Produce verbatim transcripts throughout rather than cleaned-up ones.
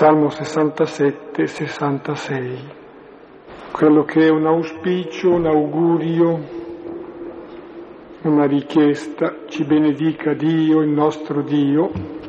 Salmo sessantasette sessantasei, quello che è un auspicio, un augurio, una richiesta, ci benedica Dio, il nostro Dio,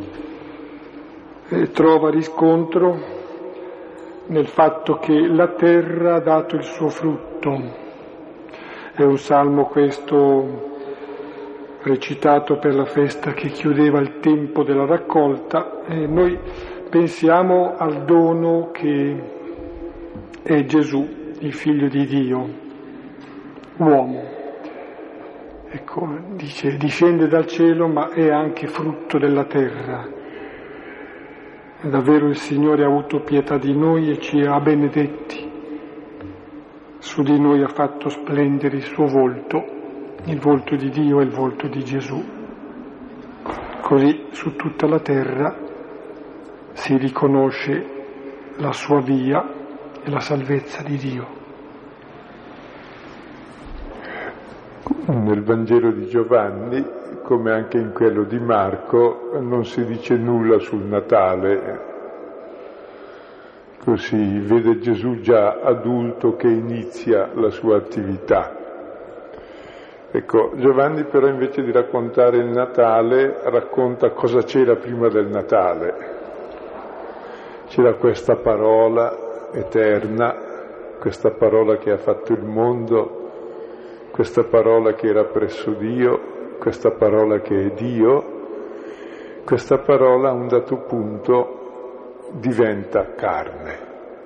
e trova riscontro nel fatto che la terra ha dato il suo frutto. È un salmo questo recitato per la festa che chiudeva il tempo della raccolta, e noi pensiamo al dono che è Gesù, il Figlio di Dio, uomo. Ecco, dice, discende dal cielo, ma è anche frutto della terra. E davvero il Signore ha avuto pietà di noi e ci ha benedetti. Su di noi ha fatto splendere il suo volto, il volto di Dio e il volto di Gesù. Così su tutta la terra si riconosce la sua via e la salvezza di Dio. Nel Vangelo di Giovanni, come anche in quello di Marco, non si dice nulla sul Natale. Così vede Gesù già adulto che inizia la sua attività. Ecco, Giovanni però invece di raccontare il Natale racconta cosa c'era prima del Natale. C'era questa parola eterna, questa parola che ha fatto il mondo, questa parola che era presso Dio, questa parola che è Dio, questa parola a un dato punto diventa carne.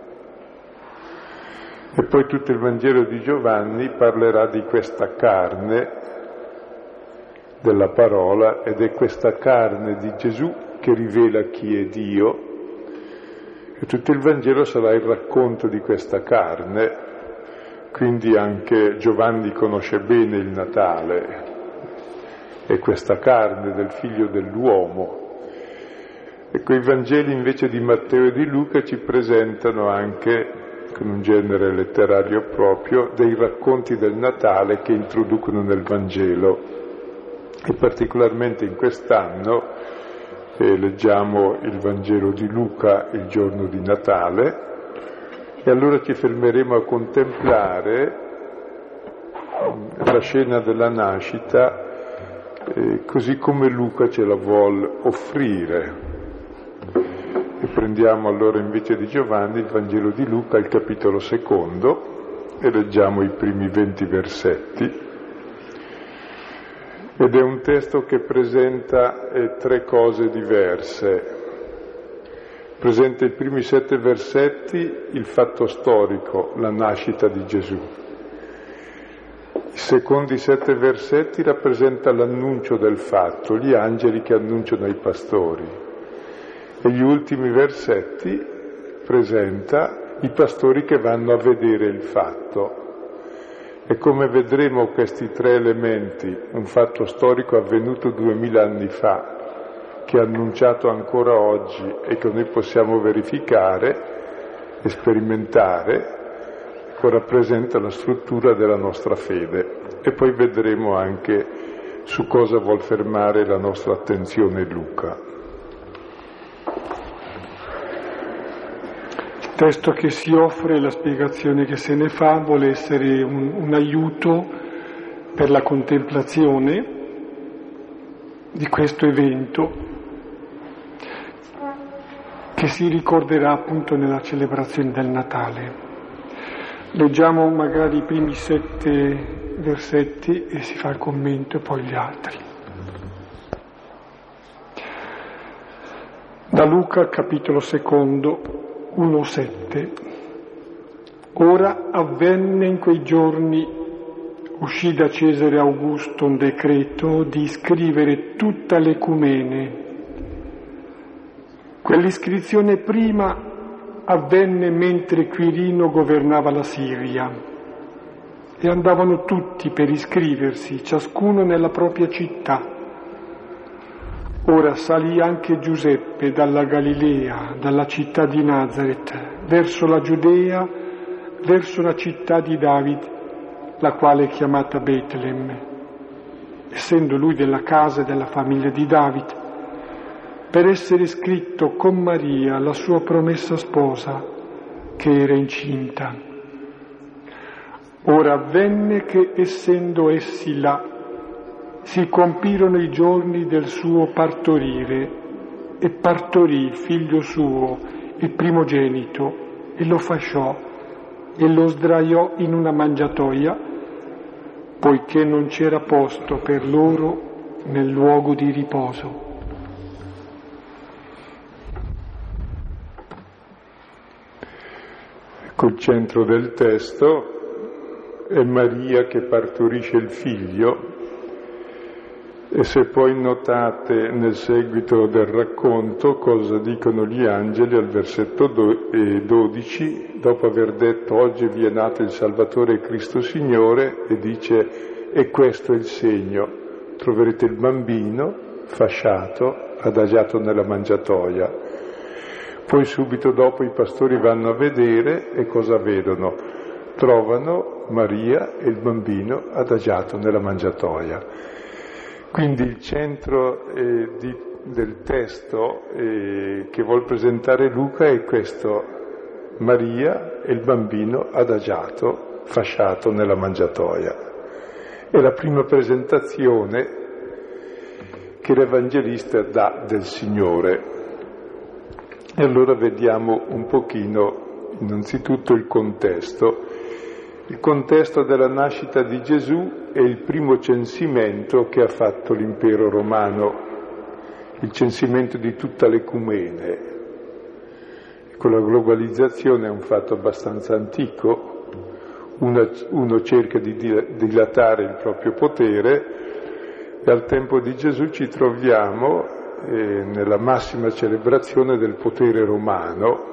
E poi tutto il Vangelo di Giovanni parlerà di questa carne, della parola, ed è questa carne di Gesù che rivela chi è Dio. E tutto il Vangelo sarà il racconto di questa carne, quindi anche Giovanni conosce bene il Natale e questa carne del Figlio dell'uomo. Ecco, i Vangeli invece di Matteo e di Luca ci presentano anche, con un genere letterario proprio, dei racconti del Natale che introducono nel Vangelo. E particolarmente in quest'anno E leggiamo il Vangelo di Luca il giorno di Natale, e allora ci fermeremo a contemplare la scena della nascita eh, così come Luca ce la vuol offrire. E prendiamo allora invece di Giovanni il Vangelo di Luca, il capitolo secondo, e leggiamo i primi venti versetti. Ed è un testo che presenta eh, tre cose diverse. Presenta i primi sette versetti il fatto storico, la nascita di Gesù. I secondi sette versetti rappresenta l'annuncio del fatto, gli angeli che annunciano ai pastori. E gli ultimi versetti presenta i pastori che vanno a vedere il fatto. E come vedremo questi tre elementi, un fatto storico avvenuto duemila anni fa, che è annunciato ancora oggi e che noi possiamo verificare e sperimentare, rappresenta la struttura della nostra fede. E poi vedremo anche su cosa vuol fermare la nostra attenzione Luca. Il testo che si offre, la spiegazione che se ne fa, vuole essere un, un aiuto per la contemplazione di questo evento che si ricorderà appunto nella celebrazione del Natale. Leggiamo magari i primi sette versetti e si fa il commento e poi gli altri. Da Luca, capitolo secondo, uno sette. Ora avvenne in quei giorni, uscì da Cesare Augusto un decreto di iscrivere tutta l'ecumene. Quell'iscrizione prima avvenne mentre Quirino governava la Siria, e andavano tutti per iscriversi, ciascuno nella propria città. Ora salì anche Giuseppe dalla Galilea, dalla città di Nazaret, verso la Giudea, verso la città di David, la quale è chiamata Betlemme, essendo lui della casa e della famiglia di David, per essere scritto con Maria, la sua promessa sposa, che era incinta. Ora avvenne che, essendo essi là, si compirono i giorni del suo partorire, e partorì il figlio suo, il primogenito, e lo fasciò, e lo sdraiò in una mangiatoia, poiché non c'era posto per loro nel luogo di riposo. Col centro del testo è Maria che partorisce il figlio, e se poi notate nel seguito del racconto cosa dicono gli angeli al versetto dodici, dopo aver detto oggi vi è nato il Salvatore Cristo Signore, e dice e questo è il segno, troverete il bambino fasciato, adagiato nella mangiatoia. Poi subito dopo i pastori vanno a vedere e cosa vedono? Trovano Maria e il bambino adagiato nella mangiatoia. Quindi il centro eh, di, del testo eh, che vuol presentare Luca è questo: Maria e il bambino adagiato, fasciato nella mangiatoia. È la prima presentazione che l'Evangelista dà del Signore. E allora vediamo un pochino innanzitutto il contesto. Il contesto della nascita di Gesù è il primo censimento che ha fatto l'impero romano, il censimento di tutta l'ecumene. Con la globalizzazione è un fatto abbastanza antico, uno, uno cerca di dilatare il proprio potere, e al tempo di Gesù ci troviamo eh, nella massima celebrazione del potere romano.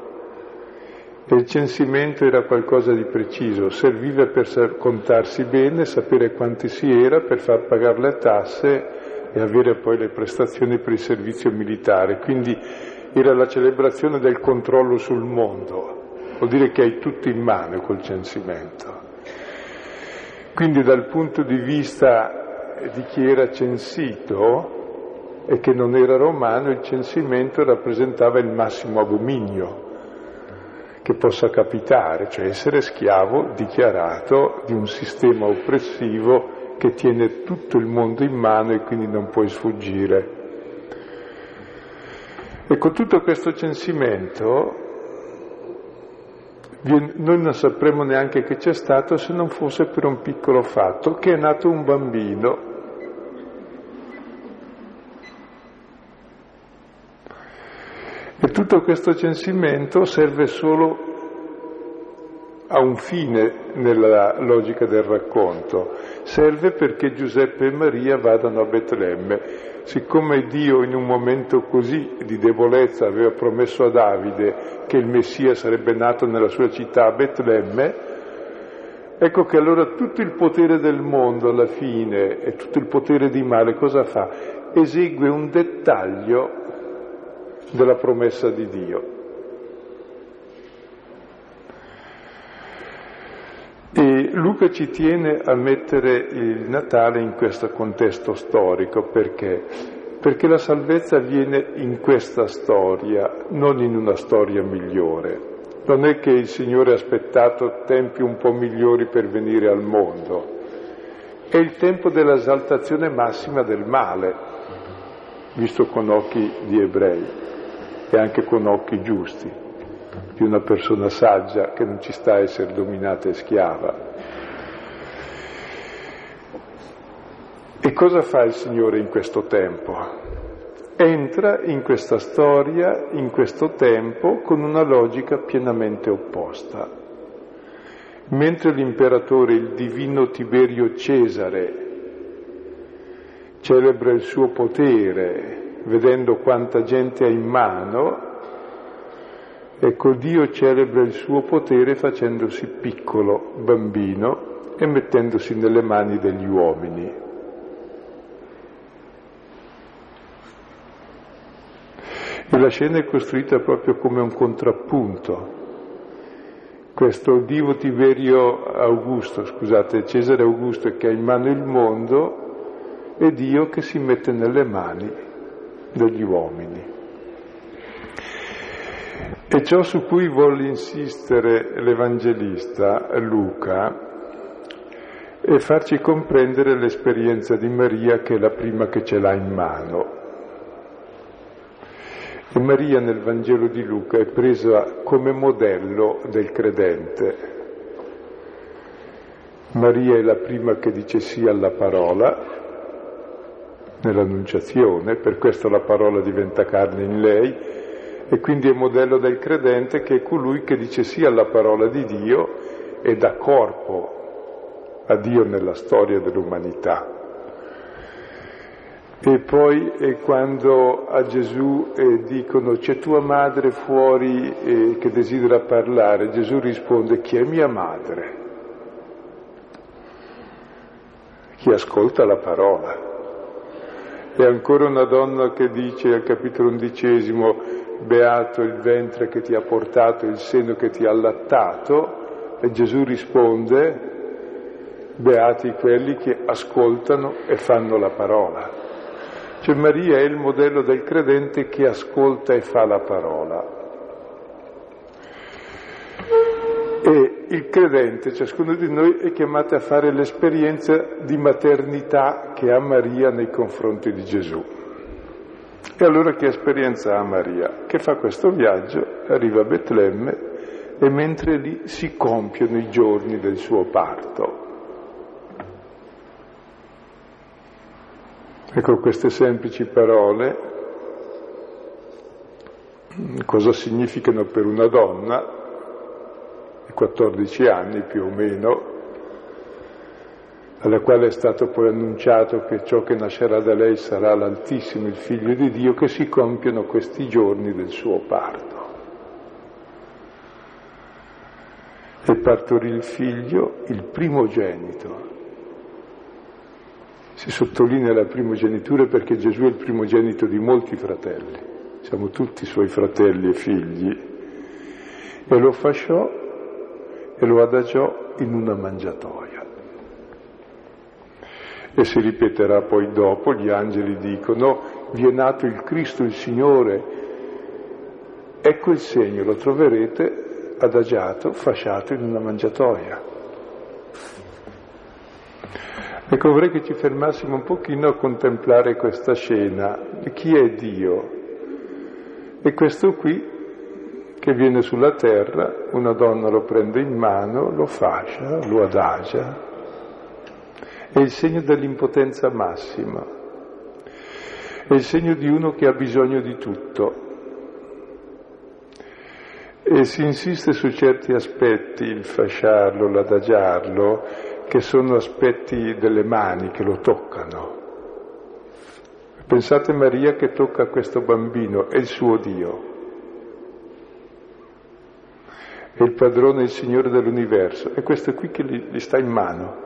E il censimento era qualcosa di preciso, serviva per contarsi bene, sapere quanti si era, per far pagare le tasse e avere poi le prestazioni per il servizio militare. Quindi era la celebrazione del controllo sul mondo, vuol dire che hai tutto in mano col censimento. Quindi dal punto di vista di chi era censito e che non era romano, il censimento rappresentava il massimo abominio che possa capitare, cioè essere schiavo dichiarato di un sistema oppressivo che tiene tutto il mondo in mano e quindi non puoi sfuggire. E con tutto questo censimento noi non sapremmo neanche che c'è stato se non fosse per un piccolo fatto, che è nato un bambino. E tutto questo censimento serve solo a un fine nella logica del racconto. Serve perché Giuseppe e Maria vadano a Betlemme. Siccome Dio in un momento così di debolezza aveva promesso a Davide che il Messia sarebbe nato nella sua città a Betlemme, ecco che allora tutto il potere del mondo alla fine e tutto il potere di male cosa fa? Esegue un dettaglio della promessa di Dio. E Luca ci tiene a mettere il Natale in questo contesto storico, perché? Perché la salvezza avviene in questa storia, non in una storia migliore. Non è che il Signore ha aspettato tempi un po' migliori per venire al mondo, è il tempo dell'esaltazione massima del male, visto con occhi di ebrei e anche con occhi giusti, di una persona saggia che non ci sta a essere dominata e schiava. E cosa fa il Signore in questo tempo? Entra in questa storia, in questo tempo, con una logica pienamente opposta. Mentre l'imperatore, il divino Tiberio Cesare, celebra il suo potere, vedendo quanta gente ha in mano, ecco Dio celebra il suo potere facendosi piccolo, bambino, e mettendosi nelle mani degli uomini. E la scena è costruita proprio come un contrappunto. Questo Dio Tiberio Augusto, scusate, Cesare Augusto che ha in mano il mondo, e Dio che si mette nelle mani degli uomini. E ciò su cui vuole insistere l'Evangelista Luca è farci comprendere l'esperienza di Maria, che è la prima che ce l'ha in mano. E Maria nel Vangelo di Luca è presa come modello del credente. Maria è la prima che dice sì alla parola nell'Annunciazione, per questo la parola diventa carne in lei, e quindi è modello del credente, che è colui che dice sì alla parola di Dio e dà corpo a Dio nella storia dell'umanità. E poi è quando a Gesù eh, dicono c'è tua madre fuori eh, che desidera parlare, Gesù risponde: chi è mia madre? Chi ascolta la parola. E ancora una donna che dice al capitolo undicesimo: beato il ventre che ti ha portato, il seno che ti ha allattato, e Gesù risponde: beati quelli che ascoltano e fanno la parola. Cioè Maria è il modello del credente che ascolta e fa la parola. E il credente, ciascuno di noi, è chiamato a fare l'esperienza di maternità che ha Maria nei confronti di Gesù. E allora che esperienza ha Maria? Che fa questo viaggio, arriva a Betlemme e mentre lì si compiono i giorni del suo parto. Ecco, queste semplici parole cosa significano per una donna di quattordici anni più o meno, alla quale è stato poi annunciato che ciò che nascerà da lei sarà l'Altissimo, il Figlio di Dio, che si compiono questi giorni del suo parto. E partorì il figlio, il primogenito. Si sottolinea la primogenitura perché Gesù è il primogenito di molti fratelli, siamo tutti suoi fratelli e figli, e lo fasciò e lo adagiò in una mangiatoia. E si ripeterà poi dopo, gli angeli dicono: vi è nato il Cristo, il Signore, ecco il segno, lo troverete adagiato, fasciato in una mangiatoia. Ecco, vorrei che ci fermassimo un pochino a contemplare questa scena. Chi è Dio? E questo qui che viene sulla terra, una donna lo prende in mano, lo fascia, lo adagia. È il segno dell'impotenza massima. È il segno di uno che ha bisogno di tutto. E si insiste su certi aspetti, il fasciarlo, l'adagiarlo, che sono aspetti delle mani che lo toccano. Pensate Maria che tocca questo bambino, è il suo Dio, è il padrone, il Signore dell'universo, è questo qui che gli, gli sta in mano.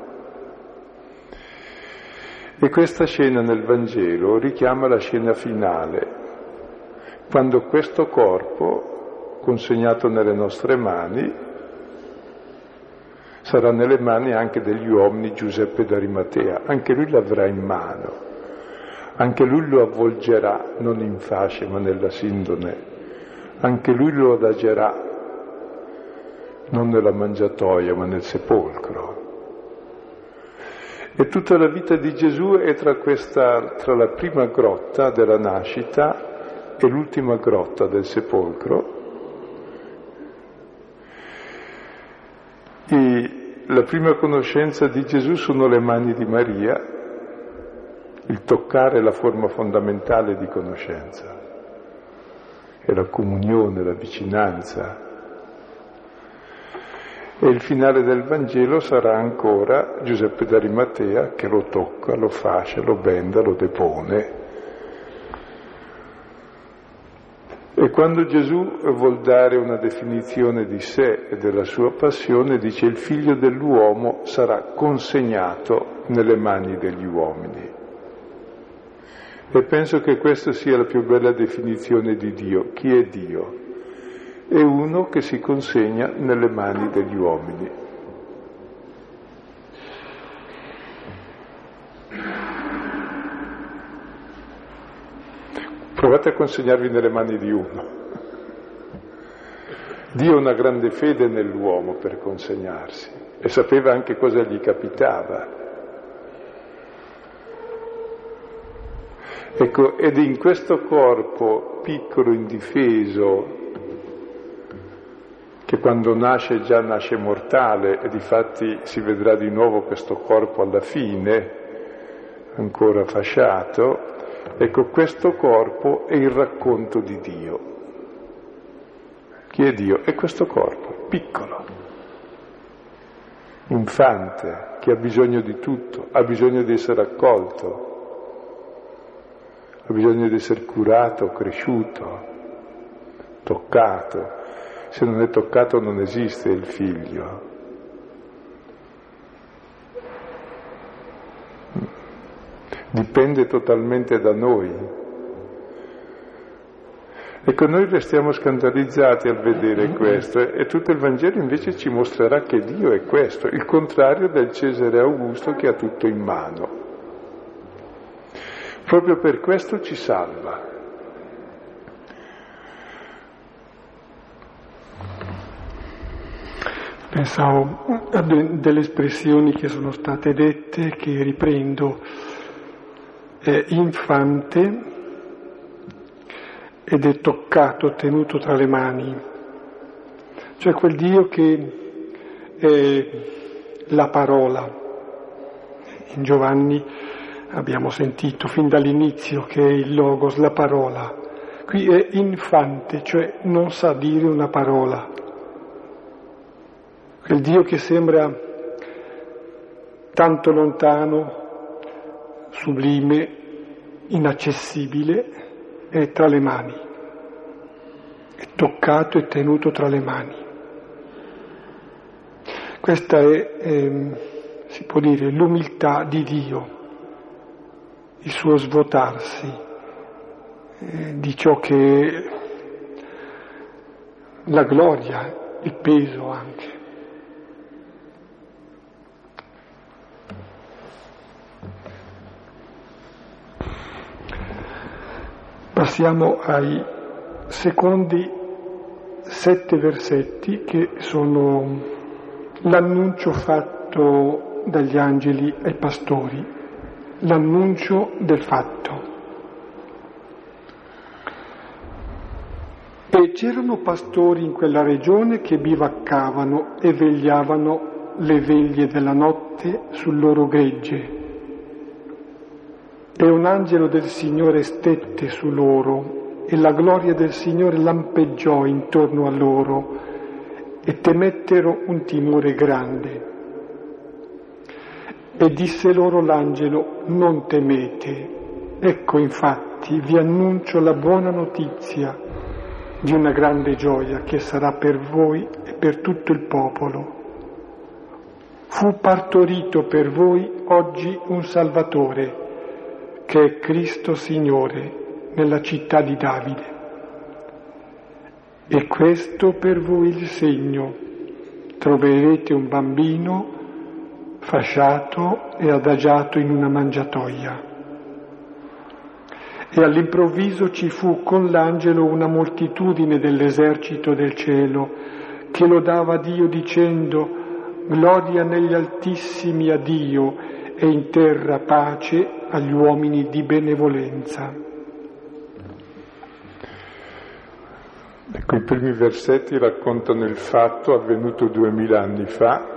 E questa scena nel Vangelo richiama la scena finale, quando questo corpo, consegnato nelle nostre mani, sarà nelle mani anche degli uomini Giuseppe d'Arimatea, anche lui l'avrà in mano, anche lui lo avvolgerà non in fasce ma nella sindone, anche lui lo adagerà non nella mangiatoia ma nel sepolcro. E tutta la vita di Gesù è tra questa, tra la prima grotta della nascita e l'ultima grotta del sepolcro. E la prima conoscenza di Gesù sono le mani di Maria, il toccare è la forma fondamentale di conoscenza, è la comunione, la vicinanza. E il finale del Vangelo sarà ancora Giuseppe d'Arimatea che lo tocca, lo fascia, lo benda, lo depone. E quando Gesù vuol dare una definizione di sé e della sua passione, dice: il figlio dell'uomo sarà consegnato nelle mani degli uomini. E penso che questa sia la più bella definizione di Dio. Chi è Dio? È uno che si consegna nelle mani degli uomini. Provate a consegnarvi nelle mani di uno. Dio ha una grande fede nell'uomo per consegnarsi e sapeva anche cosa gli capitava. Ecco, ed in questo corpo piccolo, indifeso, che quando nasce già nasce mortale, e difatti si vedrà di nuovo questo corpo alla fine, ancora fasciato, ecco, questo corpo è il racconto di Dio. Chi è Dio? È questo corpo, piccolo, infante, che ha bisogno di tutto, ha bisogno di essere accolto, ha bisogno di essere curato, cresciuto, toccato. Se non è toccato non esiste il figlio. Dipende totalmente da noi. Ecco, noi restiamo scandalizzati al vedere questo e tutto il Vangelo invece ci mostrerà che Dio è questo, il contrario del Cesare Augusto che ha tutto in mano. Proprio per questo ci salva. Pensavo a delle espressioni che sono state dette, che riprendo. È infante ed è toccato, tenuto tra le mani. Cioè quel Dio che è la parola. In Giovanni abbiamo sentito fin dall'inizio che è il Logos, la parola. Qui è infante, cioè non sa dire una parola. Quel Dio che sembra tanto lontano, sublime, inaccessibile, è tra le mani. È toccato e tenuto tra le mani. Questa è, eh, si può dire, l'umiltà di Dio. Il suo svuotarsi eh, di ciò che è la gloria, il peso anche. Passiamo ai secondi sette versetti che sono l'annuncio fatto dagli angeli ai pastori. L'annuncio del fatto. E c'erano pastori in quella regione che bivaccavano e vegliavano le veglie della notte sul loro gregge. E un angelo del Signore stette su loro, e la gloria del Signore lampeggiò intorno a loro, e temettero un timore grande. E disse loro l'angelo: non temete, ecco infatti vi annuncio la buona notizia di una grande gioia che sarà per voi e per tutto il popolo. Fu partorito per voi oggi un Salvatore, che è Cristo Signore, nella città di Davide. E questo per voi il segno: troverete un bambino fasciato e adagiato in una mangiatoia. E all'improvviso ci fu con l'angelo una moltitudine dell'esercito del cielo che lodava Dio dicendo: gloria negli altissimi a Dio e in terra pace agli uomini di benevolenza. Ecco, i primi versetti raccontano il fatto avvenuto duemila anni fa.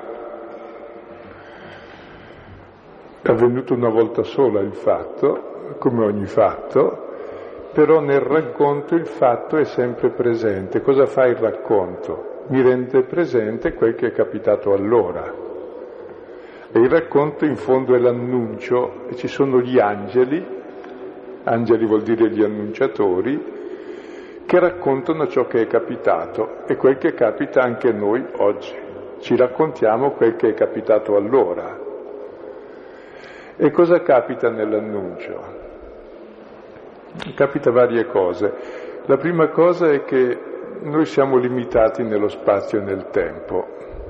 È avvenuto una volta sola il fatto, come ogni fatto, però nel racconto il fatto è sempre presente. Cosa fa il racconto? Mi rende presente quel che è capitato allora. E il racconto in fondo è l'annuncio, e ci sono gli angeli, angeli vuol dire gli annunciatori, che raccontano ciò che è capitato e quel che capita anche a noi oggi. Ci raccontiamo quel che è capitato allora. E cosa capita nell'annuncio? Capita varie cose. La prima cosa è che noi siamo limitati nello spazio e nel tempo.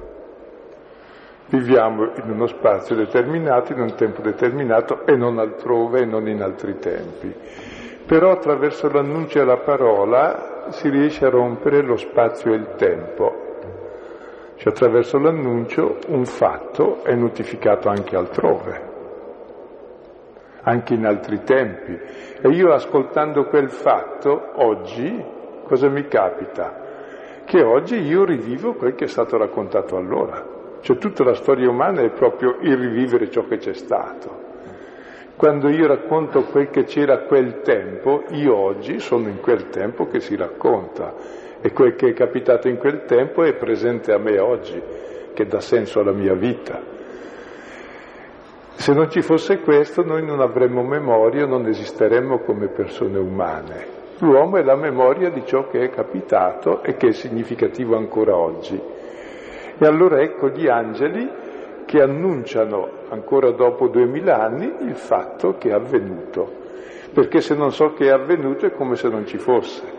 Viviamo in uno spazio determinato, in un tempo determinato e non altrove e non in altri tempi. Però attraverso l'annuncio e la parola si riesce a rompere lo spazio e il tempo. Cioè attraverso l'annuncio un fatto è notificato anche altrove, anche in altri tempi. E io ascoltando quel fatto, oggi, cosa mi capita? Che oggi io rivivo quel che è stato raccontato allora. Cioè tutta la storia umana è proprio il rivivere ciò che c'è stato. Quando io racconto quel che c'era a quel tempo, io oggi sono in quel tempo che si racconta. E quel che è capitato in quel tempo è presente a me oggi, che dà senso alla mia vita. Se non ci fosse questo, noi non avremmo memoria, non esisteremmo come persone umane. L'uomo è la memoria di ciò che è capitato e che è significativo ancora oggi. E allora ecco gli angeli che annunciano, ancora dopo duemila anni, il fatto che è avvenuto. Perché se non so che è avvenuto è come se non ci fosse.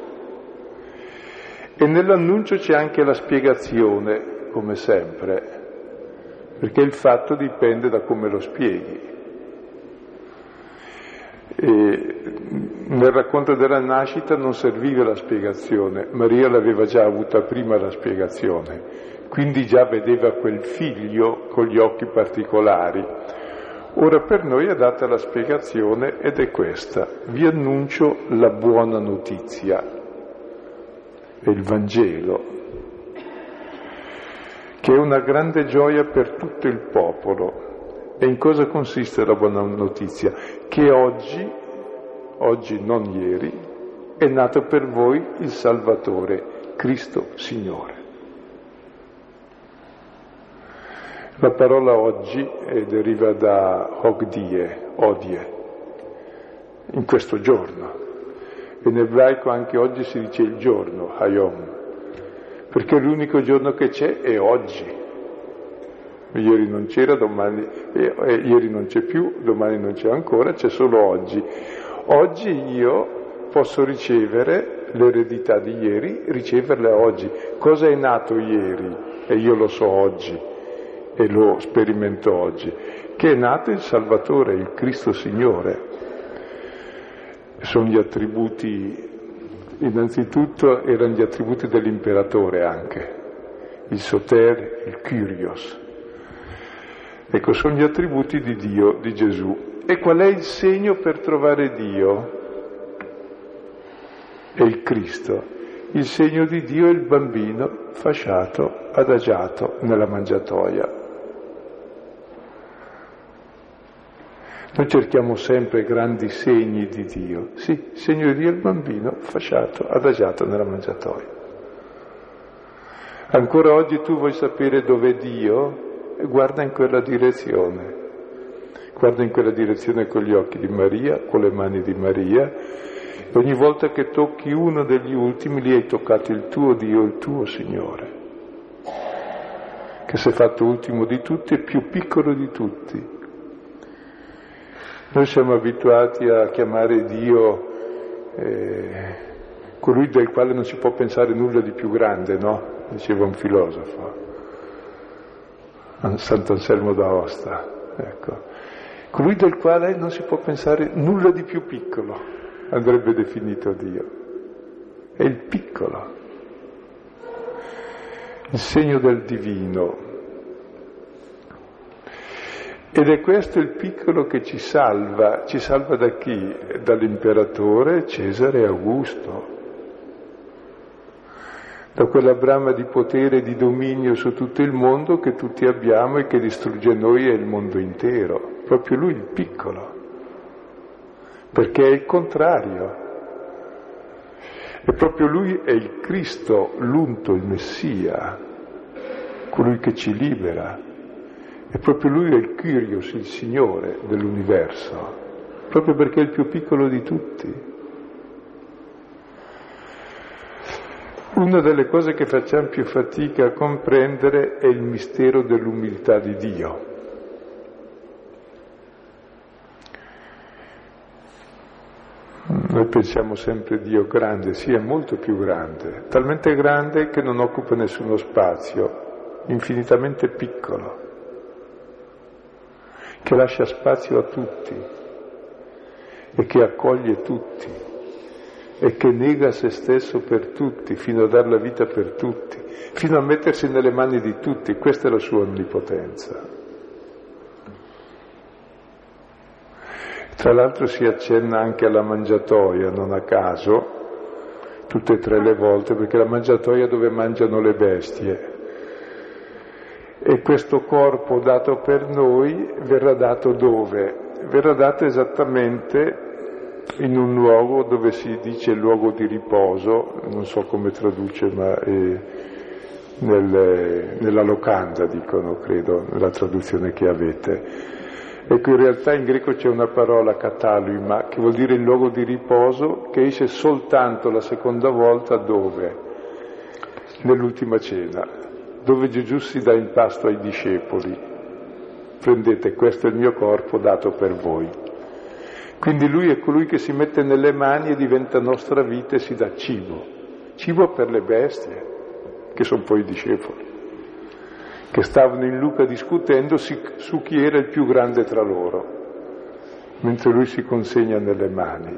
E nell'annuncio c'è anche la spiegazione, come sempre, perché il fatto dipende da come lo spieghi. E nel racconto della nascita non serviva la spiegazione, Maria l'aveva già avuta prima la spiegazione, quindi già vedeva quel figlio con gli occhi particolari. Ora per noi è data la spiegazione ed è questa: vi annuncio la buona notizia. È il Vangelo, che è una grande gioia per tutto il popolo. E in cosa consiste la buona notizia? Che oggi, oggi non ieri, è nato per voi il Salvatore, Cristo Signore. La parola oggi eh, deriva da ogdie, odie, in questo giorno. In ebraico anche oggi si dice il giorno, hayom, perché l'unico giorno che c'è è oggi. Ieri non c'era, domani, eh, eh, ieri non c'è più, domani non c'è ancora, c'è solo oggi. Oggi io posso ricevere l'eredità di ieri, riceverla oggi. Cosa è nato ieri? E io lo so oggi, e lo sperimento oggi, che è nato il Salvatore, il Cristo Signore. Sono gli attributi, innanzitutto erano gli attributi dell'imperatore anche, il Soter, il Kyrios. Ecco, sono gli attributi di Dio, di Gesù. E qual è il segno per trovare Dio? È il Cristo. Il segno di Dio è il bambino fasciato, adagiato nella mangiatoia. Noi cerchiamo sempre grandi segni di Dio. Sì, il segno di Dio è il bambino fasciato, adagiato nella mangiatoia. Ancora oggi tu vuoi sapere dov'è Dio? E guarda in quella direzione. Guarda in quella direzione con gli occhi di Maria, con le mani di Maria. E ogni volta che tocchi uno degli ultimi, lì hai toccato il tuo Dio, il tuo Signore, che si è fatto ultimo di tutti e più piccolo di tutti. Noi siamo abituati a chiamare Dio eh, colui del quale non si può pensare nulla di più grande, no? Diceva un filosofo, Sant'Anselmo d'Aosta, ecco. Colui del quale non si può pensare nulla di più piccolo, andrebbe definito Dio. È il piccolo, il segno del divino. Ed è questo il piccolo che ci salva. Ci salva da chi? Dall'imperatore Cesare Augusto, da quella brama di potere e di dominio su tutto il mondo che tutti abbiamo e che distrugge noi e il mondo intero. Proprio lui il piccolo, perché è il contrario. E proprio lui è il Cristo, l'unto, il Messia, colui che ci libera. E proprio lui è il Kyrios, il Signore dell'universo, proprio perché è il più piccolo di tutti. Una delle cose che facciamo più fatica a comprendere è il mistero dell'umiltà di Dio. Noi pensiamo sempre Dio grande, sì, è molto più grande, talmente grande che non occupa nessuno spazio, infinitamente piccolo, che lascia spazio a tutti e che accoglie tutti. e che nega se stesso per tutti, fino a dar la vita per tutti, fino a mettersi nelle mani di tutti. Questa è la sua onnipotenza. Tra l'altro si accenna anche alla mangiatoia, non a caso, tutte e tre le volte, perché la mangiatoia è dove mangiano le bestie. E questo corpo dato per noi verrà dato dove? Verrà dato esattamente in un luogo dove si dice luogo di riposo, non so come traduce, ma è nel, nella locanda, dicono, credo, nella traduzione che avete. Ecco, in realtà in greco c'è una parola, katalima, che vuol dire il luogo di riposo, che esce soltanto la seconda volta dove? Nell'ultima cena, dove Gesù si dà in pasto ai discepoli. Prendete, questo è il mio corpo dato per voi. Quindi lui è colui che si mette nelle mani e diventa nostra vita e si dà cibo. Cibo per le bestie, che sono poi i discepoli, che stavano in Luca discutendo su chi era il più grande tra loro, mentre lui si consegna nelle mani.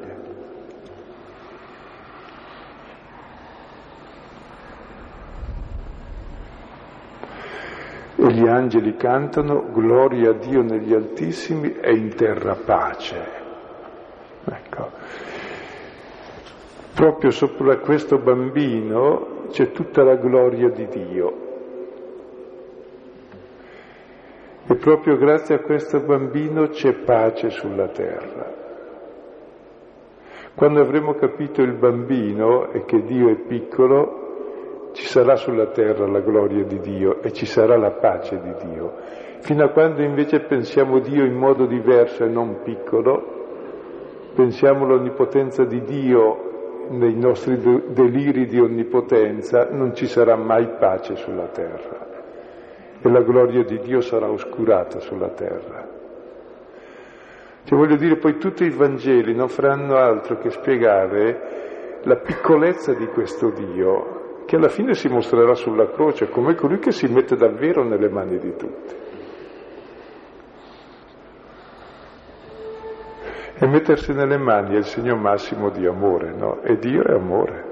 E gli angeli cantano: gloria a Dio negli altissimi e in terra pace. Ecco. Proprio sopra questo bambino c'è tutta la gloria di Dio. E proprio grazie a questo bambino c'è pace sulla terra. Quando avremo capito il bambino e che Dio è piccolo, ci sarà sulla terra la gloria di Dio e ci sarà la pace di Dio. Fino a quando invece pensiamo Dio in modo diverso e non piccolo, pensiamo l'onnipotenza di Dio nei nostri deliri di onnipotenza, non ci sarà mai pace sulla terra. E la gloria di Dio sarà oscurata sulla terra. Cioè, voglio dire, poi tutti i Vangeli non faranno altro che spiegare la piccolezza di questo Dio, che alla fine si mostrerà sulla croce come colui che si mette davvero nelle mani di tutti. E mettersi nelle mani è il segno massimo di amore, no? E Dio è amore.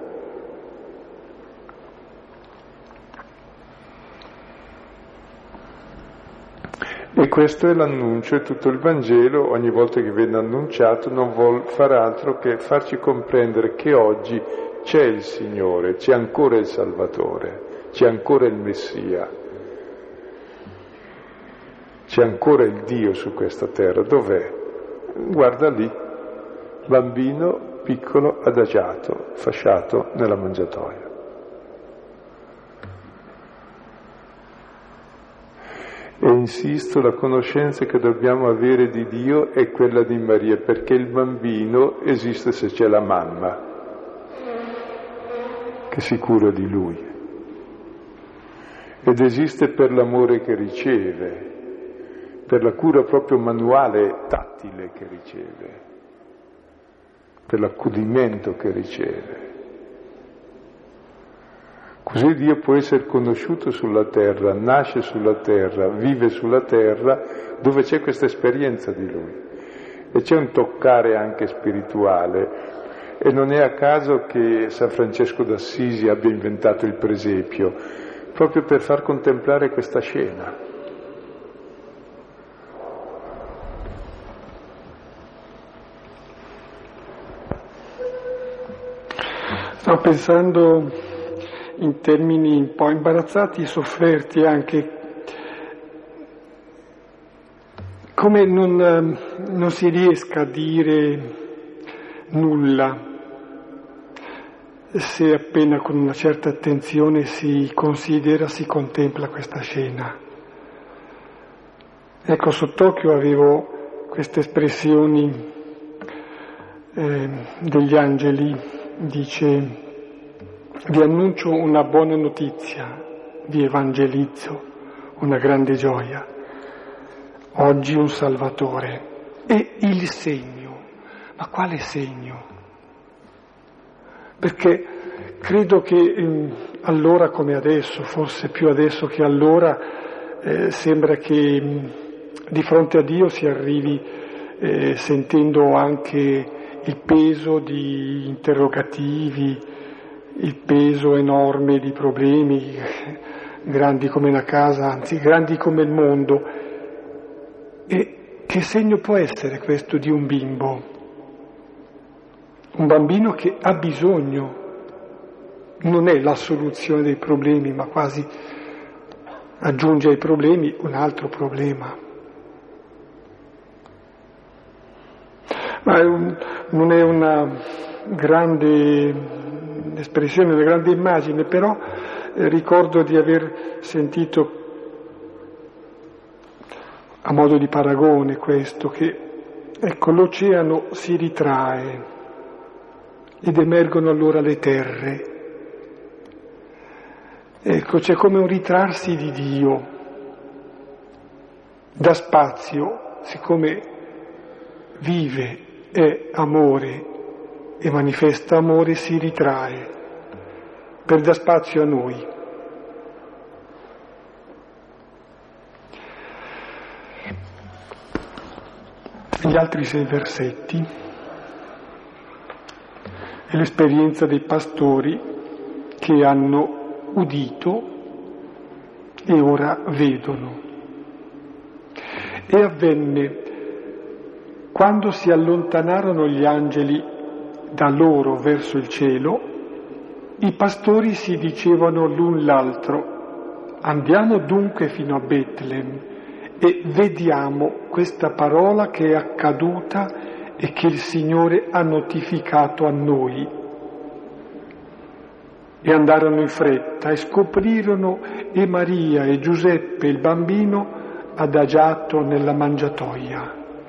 E questo è l'annuncio, e tutto il Vangelo, ogni volta che viene annunciato, non vuol far altro che farci comprendere che oggi c'è il Signore, c'è ancora il Salvatore, c'è ancora il Messia, c'è ancora il Dio su questa terra. Dov'è? Guarda lì, bambino piccolo, adagiato, fasciato nella mangiatoia. E insisto, la conoscenza che dobbiamo avere di Dio è quella di Maria, perché il bambino esiste se c'è la mamma che si cura di lui, ed esiste per l'amore che riceve, per la cura proprio manuale, tattile che riceve, per l'accudimento che riceve. Così Dio può essere conosciuto sulla terra, nasce sulla terra, vive sulla terra, dove c'è questa esperienza di Lui. E c'è un toccare anche spirituale. E non è a caso che San Francesco d'Assisi abbia inventato il presepio, proprio per far contemplare questa scena. Sto pensando in termini un po' imbarazzati e sofferti anche, come non, non si riesca a dire nulla se appena con una certa attenzione si considera, si contempla questa scena. Ecco, sott'occhio avevo queste espressioni eh, degli angeli, dice: vi annuncio una buona notizia, vi evangelizzo, una grande gioia. Oggi un Salvatore. E il segno. Ma quale segno? Perché credo che eh, allora come adesso, forse più adesso che allora, eh, sembra che eh, di fronte a Dio si arrivi eh, sentendo anche il peso di interrogativi, il peso enorme di problemi, grandi come la casa, anzi grandi come il mondo. E che segno può essere questo di un bimbo? Un bambino che ha bisogno, non è la soluzione dei problemi, ma quasi aggiunge ai problemi un altro problema. Ma è un, non è una grande espressione, una grande immagine, però eh, ricordo di aver sentito a modo di paragone questo, che ecco, l'oceano si ritrae ed emergono allora le terre. Ecco, c'è come un ritrarsi di Dio, dà spazio, siccome vive, è amore e manifesta amore, si ritrae per dar spazio a noi. Gli altri sei versetti è l'esperienza dei pastori che hanno udito e ora vedono. E avvenne, quando si allontanarono gli angeli da loro verso il cielo, i pastori si dicevano l'un l'altro: andiamo dunque fino a Betlem e vediamo questa parola che è accaduta e che il Signore ha notificato a noi. E andarono in fretta e scoprirono e Maria e Giuseppe il bambino adagiato nella mangiatoia.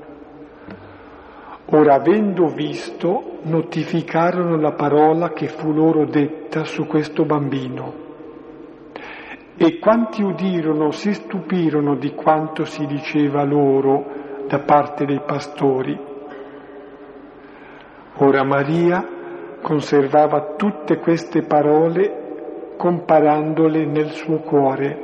Ora, avendo visto, notificarono la parola che fu loro detta su questo bambino. E quanti udirono si stupirono di quanto si diceva loro da parte dei pastori. Ora Maria conservava tutte queste parole, comparandole nel suo cuore.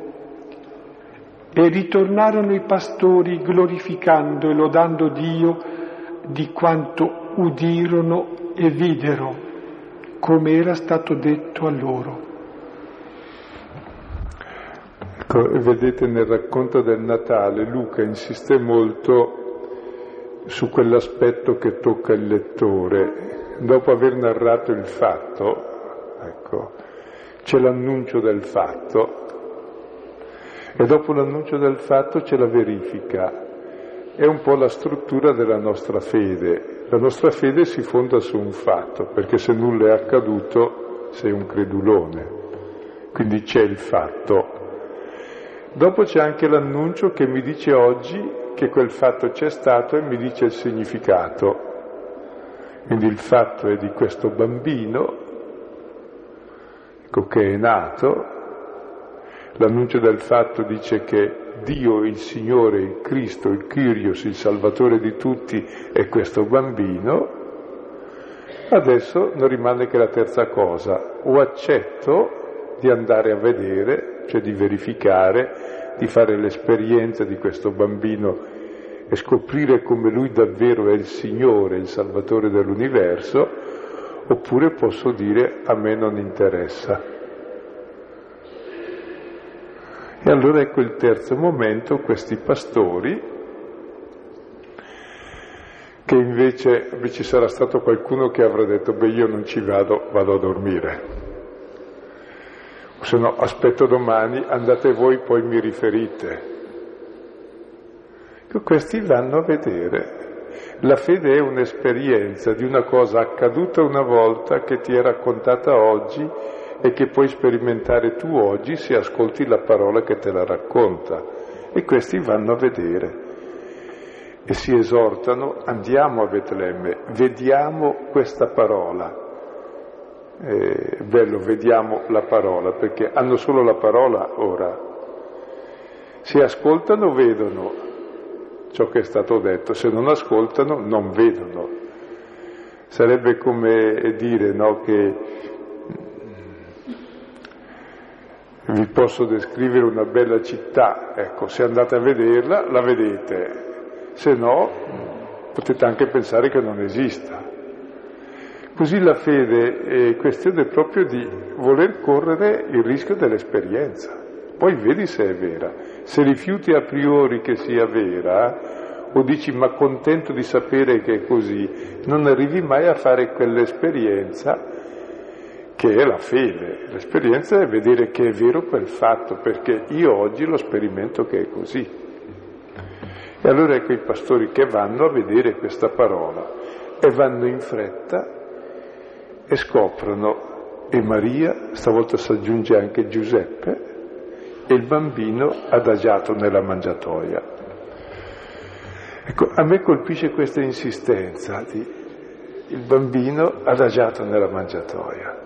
E ritornarono i pastori glorificando e lodando Dio di quanto udirono e videro, come era stato detto a loro. Ecco, vedete, nel racconto del Natale Luca insiste molto su quell'aspetto che tocca il lettore. Dopo aver narrato il fatto, ecco, c'è l'annuncio del fatto, e dopo l'annuncio del fatto c'è la verifica. È un po' la struttura della nostra fede. La nostra fede si fonda su un fatto, perché se nulla è accaduto sei un credulone. Quindi c'è il fatto. Dopo c'è anche l'annuncio che mi dice oggi che quel fatto c'è stato e mi dice il significato. Quindi il fatto è di questo bambino, ecco, che è nato. L'annuncio del fatto dice che Dio, il Signore, il Cristo, il Kyrios, il Salvatore di tutti, è questo bambino. Adesso non rimane che la terza cosa: o accetto di andare a vedere, cioè di verificare, di fare l'esperienza di questo bambino e scoprire come lui davvero è il Signore, il Salvatore dell'universo, oppure posso dire: a me non interessa. E allora ecco il terzo momento, questi pastori, che invece ci sarà stato qualcuno che avrà detto: beh, io non ci vado, vado a dormire. O se no, aspetto domani, andate voi, poi mi riferite. Ecco, questi vanno a vedere. La fede è un'esperienza di una cosa accaduta una volta, che ti è raccontata oggi e che puoi sperimentare tu oggi se ascolti la parola che te la racconta. E questi vanno a vedere e si esortano: andiamo a Betlemme, vediamo questa parola. È bello, vediamo la parola, perché hanno solo la parola ora. Se ascoltano, vedono ciò che è stato detto; se non ascoltano, non vedono. Sarebbe come dire, no, che vi posso descrivere una bella città, ecco, se andate a vederla, la vedete, se no potete anche pensare che non esista. Così la fede è questione proprio di voler correre il rischio dell'esperienza. Poi vedi se è vera. Se rifiuti a priori che sia vera, o dici ma contento di sapere che è così, non arrivi mai a fare quell'esperienza che è la fede. L'esperienza è vedere che è vero quel fatto, perché io oggi lo sperimento che è così. E allora ecco i pastori che vanno a vedere questa parola e vanno in fretta e scoprono, e Maria, stavolta si aggiunge anche Giuseppe, e il bambino adagiato nella mangiatoia. Ecco, a me colpisce questa insistenza di il bambino adagiato nella mangiatoia.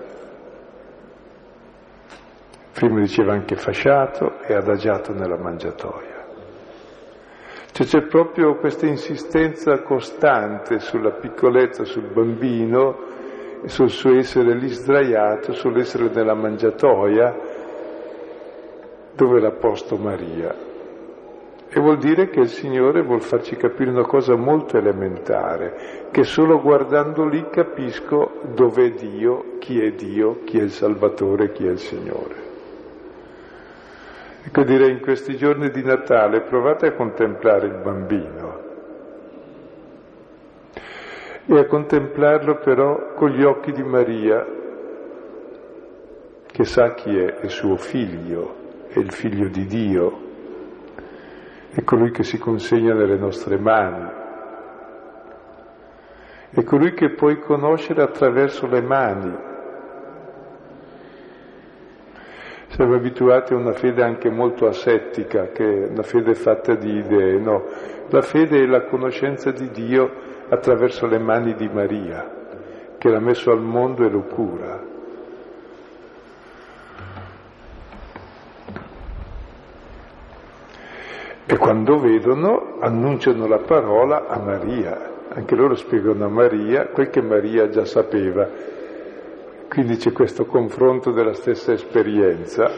Prima diceva anche fasciato e adagiato nella mangiatoia. Cioè c'è proprio questa insistenza costante sulla piccolezza, sul bambino, sul suo essere lì sdraiato, sull'essere nella mangiatoia, dove l'ha posto Maria. E vuol dire che il Signore vuol farci capire una cosa molto elementare, che solo guardando lì capisco dov'è Dio, chi è Dio, chi è il Salvatore, chi è il Signore. Ecco, direi in questi giorni di Natale provate a contemplare il bambino e a contemplarlo però con gli occhi di Maria, che sa chi è, è suo figlio, è il figlio di Dio, è colui che si consegna nelle nostre mani, è colui che puoi conoscere attraverso le mani. Siamo abituati a una fede anche molto asettica, che è una fede fatta di idee, no? La fede è la conoscenza di Dio attraverso le mani di Maria, che l'ha messo al mondo e lo cura. E quando vedono, annunciano la parola a Maria. Anche loro spiegano a Maria quel che Maria già sapeva. Quindi c'è questo confronto della stessa esperienza.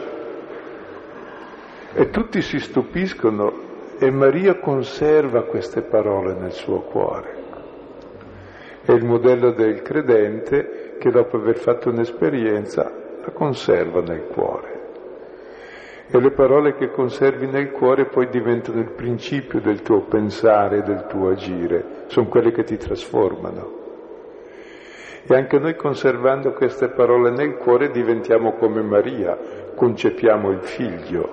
E tutti si stupiscono e Maria conserva queste parole nel suo cuore. È il modello del credente che dopo aver fatto un'esperienza la conserva nel cuore. E le parole che conservi nel cuore poi diventano il principio del tuo pensare e del tuo agire, sono quelle che ti trasformano. E anche noi conservando queste parole nel cuore diventiamo come Maria, concepiamo il figlio.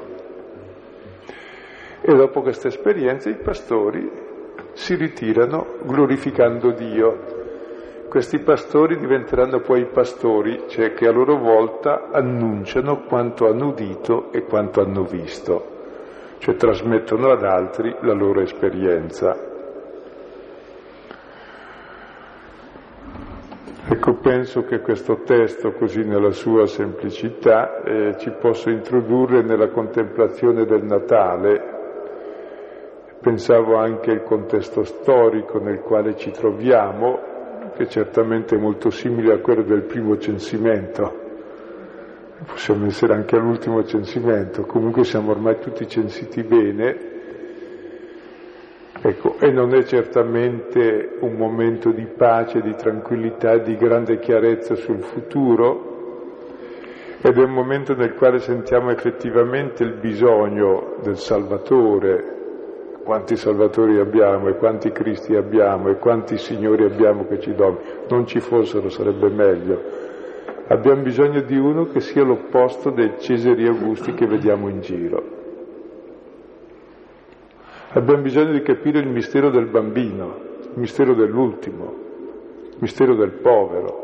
E dopo questa esperienza i pastori si ritirano glorificando Dio. Questi pastori diventeranno poi pastori, cioè che a loro volta annunciano quanto hanno udito e quanto hanno visto, cioè trasmettono ad altri la loro esperienza. Ecco, penso che questo testo, così nella sua semplicità, eh, ci possa introdurre nella contemplazione del Natale. Pensavo anche al contesto storico nel quale ci troviamo, che certamente è molto simile a quello del primo censimento. Possiamo essere anche all'ultimo censimento, comunque siamo ormai tutti censiti bene. Ecco, e non è certamente un momento di pace, di tranquillità, di grande chiarezza sul futuro, ed è un momento nel quale sentiamo effettivamente il bisogno del Salvatore. Quanti Salvatori abbiamo e quanti Cristi abbiamo e quanti Signori abbiamo che ci donano. Non ci fossero sarebbe meglio. Abbiamo bisogno di uno che sia l'opposto dei Cesari Augusti che vediamo in giro. Abbiamo bisogno di capire il mistero del bambino, il mistero dell'ultimo, il mistero del povero,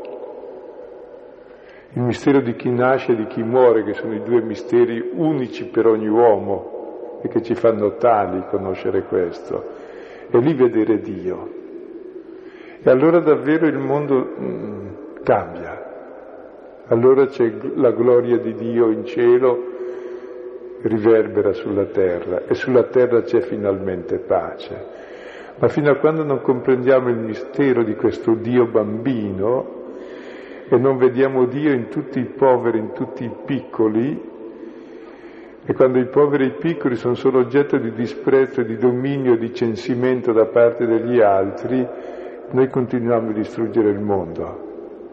il mistero di chi nasce e di chi muore, che sono i due misteri unici per ogni uomo e che ci fanno tali conoscere questo, e lì vedere Dio. E allora davvero il mondo mh, cambia, allora c'è la gloria di Dio in cielo, riverbera sulla terra, e sulla terra c'è finalmente pace. Ma fino a quando non comprendiamo il mistero di questo Dio bambino e non vediamo Dio in tutti i poveri, in tutti i piccoli, e quando i poveri e i piccoli sono solo oggetto di disprezzo, di dominio, di censimento da parte degli altri, noi continuiamo a distruggere il mondo.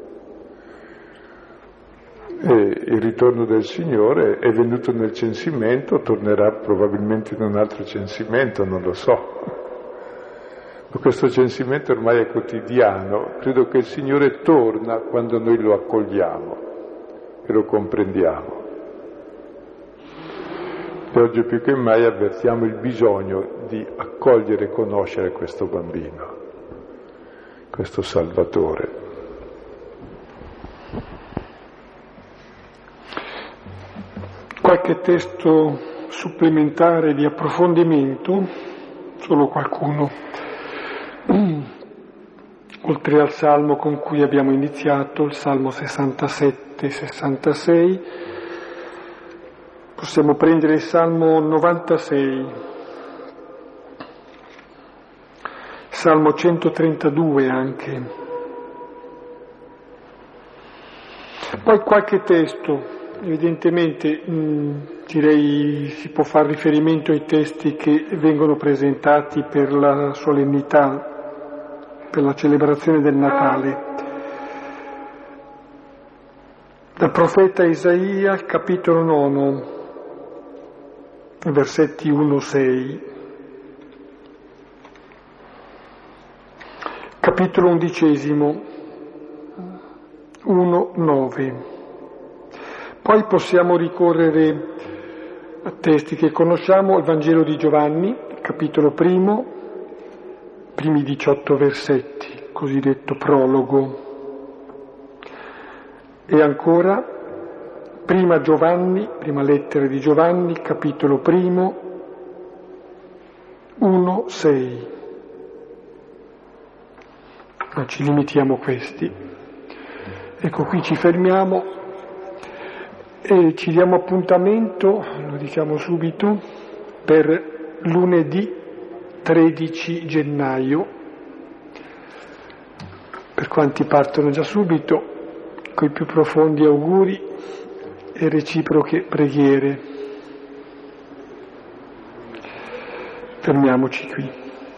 E il ritorno del Signore è venuto nel censimento, tornerà probabilmente in un altro censimento, non lo so. Ma questo censimento ormai è quotidiano. Credo che il Signore torna quando noi lo accogliamo e lo comprendiamo. E oggi più che mai avvertiamo il bisogno di accogliere e conoscere questo bambino, questo Salvatore. Qualche testo supplementare di approfondimento, solo qualcuno, oltre al Salmo con cui abbiamo iniziato, il Salmo sessantasette sessantasei, possiamo prendere il Salmo novantasei, Salmo centotrentadue anche, poi qualche testo. Evidentemente mh, direi si può fare riferimento ai testi che vengono presentati per la solennità, per la celebrazione del Natale. Dal profeta Isaia, capitolo nono, versetti uno sei, capitolo undicesimo, uno nove. Poi possiamo ricorrere a testi che conosciamo, il Vangelo di Giovanni, capitolo primo, primi diciotto versetti, cosiddetto prologo. E ancora, prima Giovanni, prima lettera di Giovanni, capitolo primo, uno sei. Ma ci limitiamo a questi. Ecco, qui ci fermiamo. E ci diamo appuntamento, lo diciamo subito, per lunedì tredici gennaio. Per quanti partono già subito, coi più profondi auguri e reciproche preghiere. Fermiamoci qui.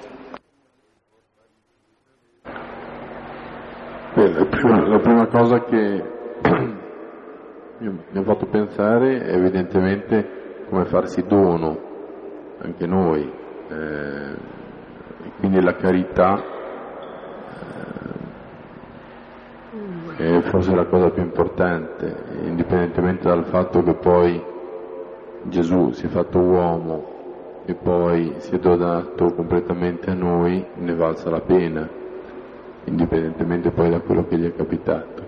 Beh, la, prima, la prima cosa che mi ha fatto pensare è evidentemente come farsi dono, anche noi, eh, quindi la carità eh, è forse la cosa più importante, indipendentemente dal fatto che poi Gesù si è fatto uomo e poi si è donato completamente a noi, ne valsa la pena, indipendentemente poi da quello che gli è capitato.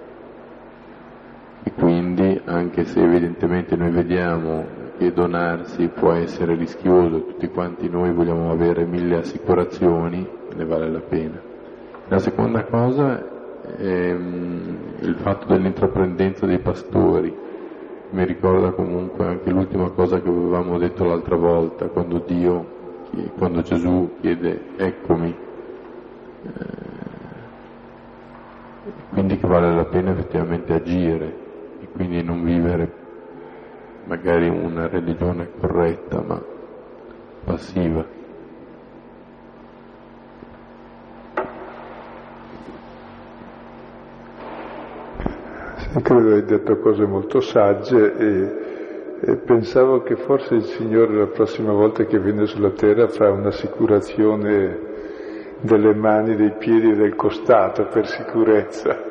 E quindi, anche se evidentemente noi vediamo che donarsi può essere rischioso, tutti quanti noi vogliamo avere mille assicurazioni, ne vale la pena. La seconda cosa è il fatto dell'intraprendenza dei pastori. Mi ricorda comunque anche l'ultima cosa che avevamo detto l'altra volta, quando Dio, quando Gesù chiede eccomi, quindi che vale la pena effettivamente agire. E quindi non vivere magari una religione corretta ma passiva. Sì, credo hai detto cose molto sagge e, e pensavo che forse il Signore la prossima volta che viene sulla terra fa un'assicurazione delle mani, dei piedi e del costato per sicurezza.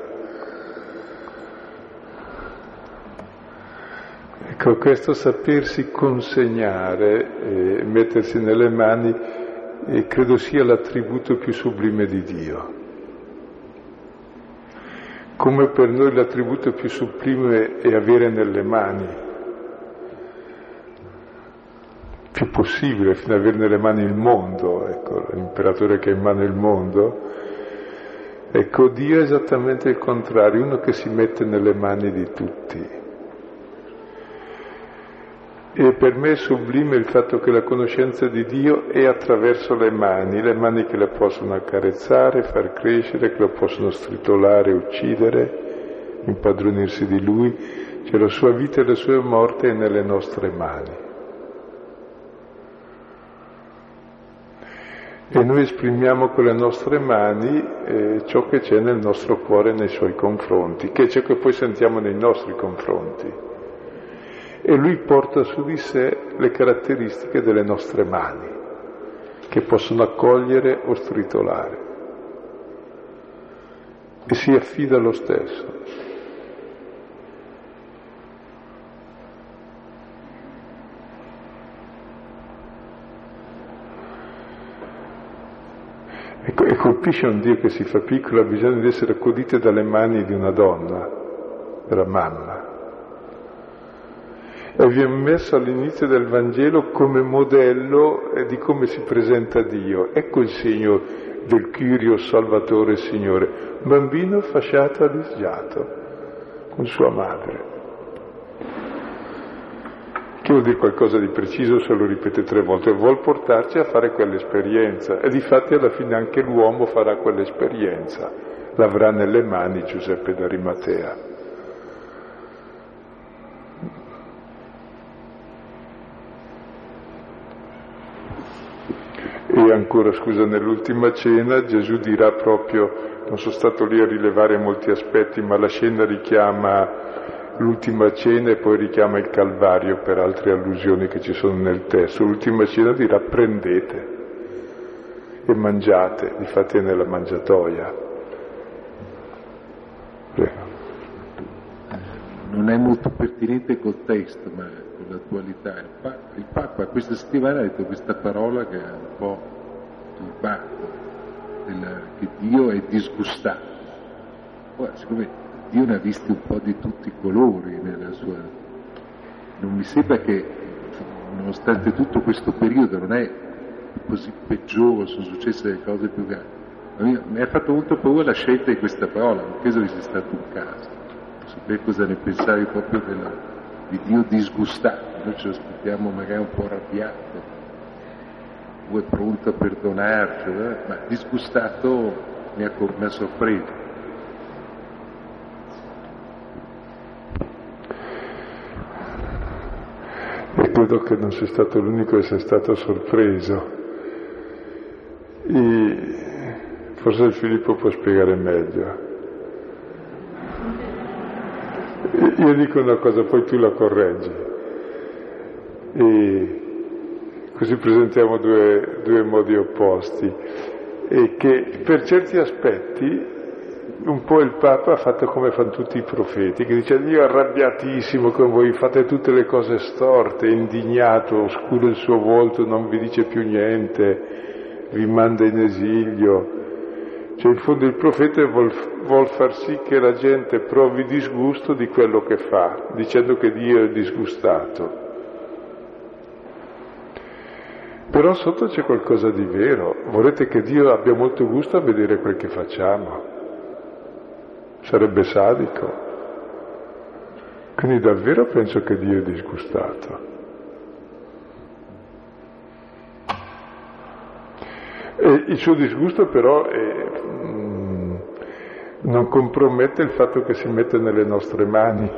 Ecco, questo sapersi consegnare e mettersi nelle mani eh, credo sia l'attributo più sublime di Dio. Come per noi l'attributo più sublime è avere nelle mani, più possibile, fino ad avere nelle mani il mondo, ecco, l'imperatore che ha in mano il mondo. Ecco, Dio è esattamente il contrario, uno che si mette nelle mani di tutti. E per me è sublime il fatto che la conoscenza di Dio è attraverso le mani, le mani che le possono accarezzare, far crescere, che lo possono stritolare, uccidere, impadronirsi di Lui, cioè la sua vita e la sua morte è nelle nostre mani. E noi esprimiamo con le nostre mani eh, ciò che c'è nel nostro cuore nei suoi confronti, che è ciò che poi sentiamo nei nostri confronti. E lui porta su di sé le caratteristiche delle nostre mani, che possono accogliere o stritolare. E si affida lo stesso. E colpisce un Dio che si fa piccolo, ha bisogno di essere accudito dalle mani di una donna, della mamma. E viene messo all'inizio del Vangelo come modello di come si presenta Dio. Ecco il segno del Kyrios Salvatore Signore, bambino fasciato alisgiato con sua madre. Che vuol dire qualcosa di preciso se lo ripete tre volte, vuol portarci a fare quell'esperienza e difatti alla fine anche l'uomo farà quell'esperienza, l'avrà nelle mani Giuseppe d'Arimatea. E ancora, scusa, nell'ultima cena Gesù dirà proprio, non sono stato lì a rilevare molti aspetti, ma la scena richiama l'ultima cena e poi richiama il Calvario per altre allusioni che ci sono nel testo. L'ultima cena dirà prendete e mangiate, difatti è nella mangiatoia. Prego. Non è molto pertinente col testo, ma con l'attualità. Il, pa- il Papa questa settimana ha detto questa parola che ha un po' turbato, della, che Dio è disgustato. Ora, siccome Dio ne ha visti un po' di tutti i colori nella sua... Non mi sembra che, nonostante tutto questo periodo, non è così peggiore, sono successe delle cose più gravi. Ma mi ha fatto molto paura la scelta di questa parola, non penso che sia stato un caso. Non sapevo cosa ne pensavi proprio della, di Dio disgustato, noi ce lo aspettiamo magari un po' arrabbiato, o è pronto a perdonarci, eh? Ma disgustato mi ha, mi ha sorpreso. E credo che non sia stato l'unico a essere stato sorpreso. E forse il Filippo può spiegare meglio. E io dico una cosa, poi tu la correggi. E così presentiamo due, due modi opposti. E che per certi aspetti un po' il Papa ha fatto come fanno tutti i profeti, che dice Dio è arrabbiatissimo con voi, fate tutte le cose storte, è indignato, oscuro il suo volto, non vi dice più niente, vi manda in esilio. Cioè in fondo il profeta vuol, vuol far sì che la gente provi disgusto di quello che fa, dicendo che Dio è disgustato. Però sotto c'è qualcosa di vero, volete che Dio abbia molto gusto a vedere quel che facciamo. Sarebbe sadico. Quindi davvero penso che Dio è disgustato. E il suo disgusto però è, mm, non compromette il fatto che si mette nelle nostre mani.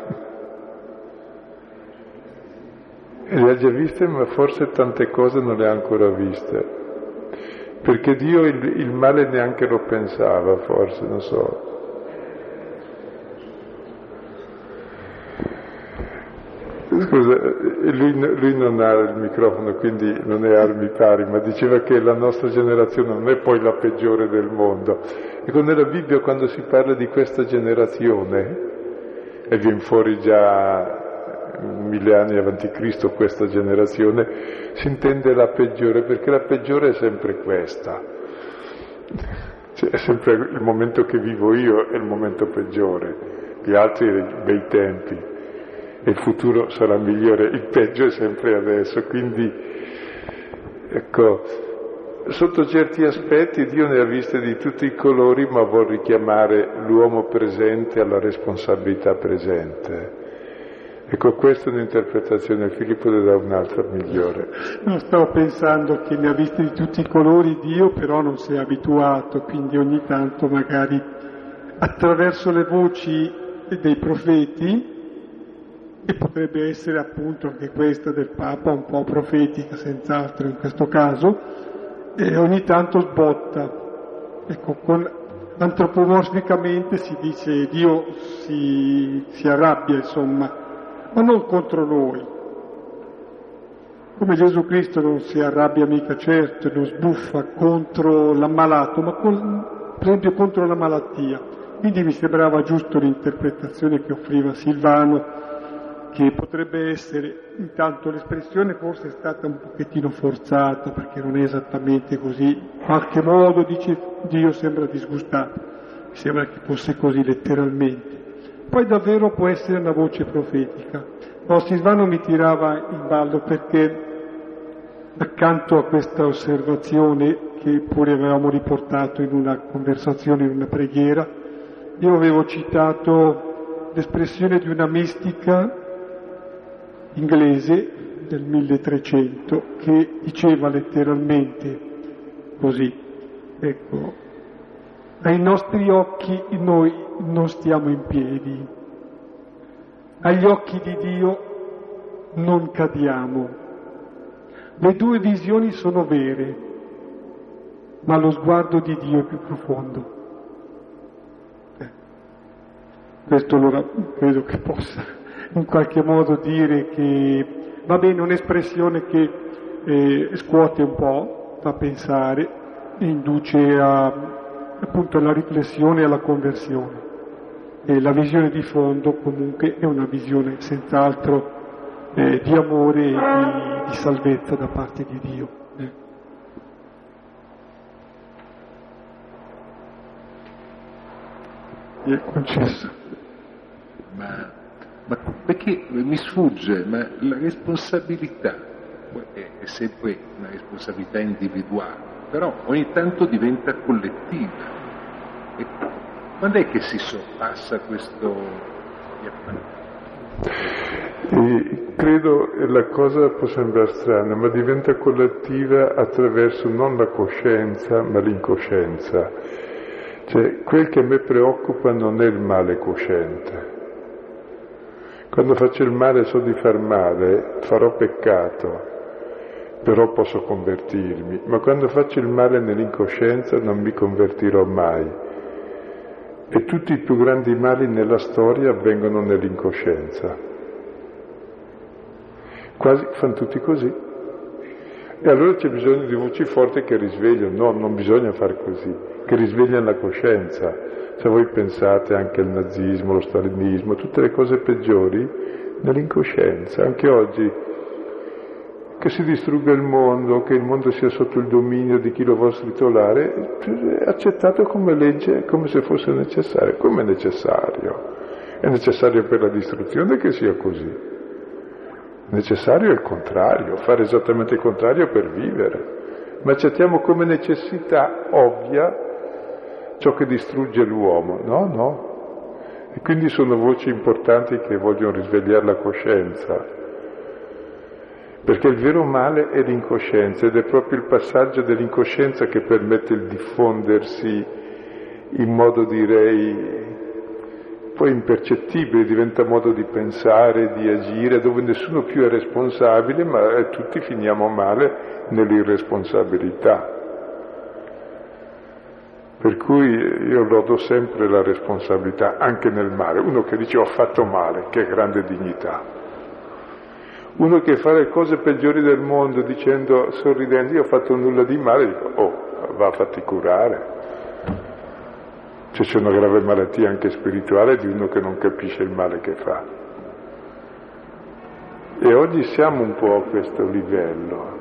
E le ha già viste, ma forse tante cose non le ha ancora viste. Perché Dio il, il male neanche lo pensava, forse, non so. Scusa, lui, lui non ha il microfono, quindi non è armi pari, ma diceva che la nostra generazione non è poi la peggiore del mondo. E con nella Bibbia, quando si parla di questa generazione, e viene fuori già mille anni avanti Cristo questa generazione, si intende la peggiore, perché la peggiore è sempre questa. Cioè, è sempre il momento che vivo io è il momento peggiore, gli altri bei tempi. E il futuro sarà migliore, il peggio è sempre adesso, quindi ecco, sotto certi aspetti Dio ne ha viste di tutti i colori, ma vuol richiamare l'uomo presente alla responsabilità presente. Ecco, questa è un'interpretazione, Filippo ne dà un'altra migliore. No, stavo pensando che ne ha viste di tutti i colori Dio, però non si è abituato, quindi ogni tanto magari attraverso le voci dei profeti, e potrebbe essere appunto anche questa del Papa un po' profetica, senz'altro in questo caso, e ogni tanto sbotta. Ecco, con, antropomorficamente si dice Dio si, si arrabbia, insomma, ma non contro noi. Come Gesù Cristo non si arrabbia mica, certo, non sbuffa contro l'ammalato, ma con, per esempio contro la malattia. Quindi mi sembrava giusto l'interpretazione che offriva Silvano, che potrebbe essere, intanto l'espressione forse è stata un pochettino forzata, perché non è esattamente così, in qualche modo dice Dio sembra disgustato, mi sembra che fosse così letteralmente. Poi davvero può essere una voce profetica. No, Silvano mi tirava in ballo perché accanto a questa osservazione, che pure avevamo riportato in una conversazione, in una preghiera, io avevo citato l'espressione di una mistica inglese del milletrecento che diceva letteralmente così, ecco, ai nostri occhi noi non stiamo in piedi, agli occhi di Dio non cadiamo. Le due visioni sono vere, ma lo sguardo di Dio è più profondo. Eh. Questo allora credo che possa in qualche modo dire che, va bene, un'espressione che eh, scuote un po', fa pensare, e induce a, appunto alla riflessione e alla conversione. E la visione di fondo comunque è una visione senz'altro eh, di amore e di, di salvezza da parte di Dio. Eh. Mi è concesso. Ma, ma perché mi sfugge, ma la responsabilità è, è sempre una responsabilità individuale, però ogni tanto diventa collettiva. E quando è che si sorpassa questo? E credo che la cosa può sembrare strana, ma diventa collettiva attraverso non la coscienza, ma l'incoscienza. Cioè, quel che a me preoccupa non è il male cosciente. Quando faccio il male so di far male, farò peccato, però posso convertirmi. Ma quando faccio il male nell'incoscienza non mi convertirò mai. E tutti i più grandi mali nella storia avvengono nell'incoscienza. Quasi fanno tutti così. E allora c'è bisogno di voci forti che risvegliano. No, non bisogna fare così, che risvegliano la coscienza. Se voi pensate anche al nazismo, lo stalinismo, tutte le cose peggiori, nell'incoscienza. Anche oggi, che si distrugga il mondo, che il mondo sia sotto il dominio di chi lo vuole titolare, è accettato come legge, come se fosse necessario. Come è necessario? È necessario per la distruzione che sia così. Necessario è il contrario, fare esattamente il contrario per vivere. Ma accettiamo come necessità ovvia ciò che distrugge l'uomo. No, no. E quindi sono voci importanti che vogliono risvegliare la coscienza. Perché il vero male è l'incoscienza ed è proprio il passaggio dell'incoscienza che permette il diffondersi in modo, direi, poi impercettibile, diventa modo di pensare, di agire, dove nessuno più è responsabile, ma tutti finiamo male nell'irresponsabilità. Per cui io lodo sempre la responsabilità, anche nel male. Uno che dice ho fatto male, che grande dignità. Uno che fa le cose peggiori del mondo dicendo, sorridendo, io ho fatto nulla di male, dico, oh, va a farti curare. Cioè c'è una grave malattia anche spirituale di uno che non capisce il male che fa. E oggi siamo un po' a questo livello.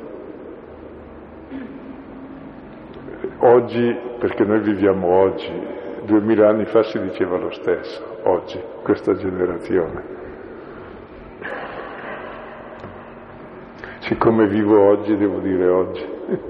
Oggi, perché noi viviamo oggi, duemila anni fa si diceva lo stesso, oggi, questa generazione. Siccome vivo oggi, devo dire oggi.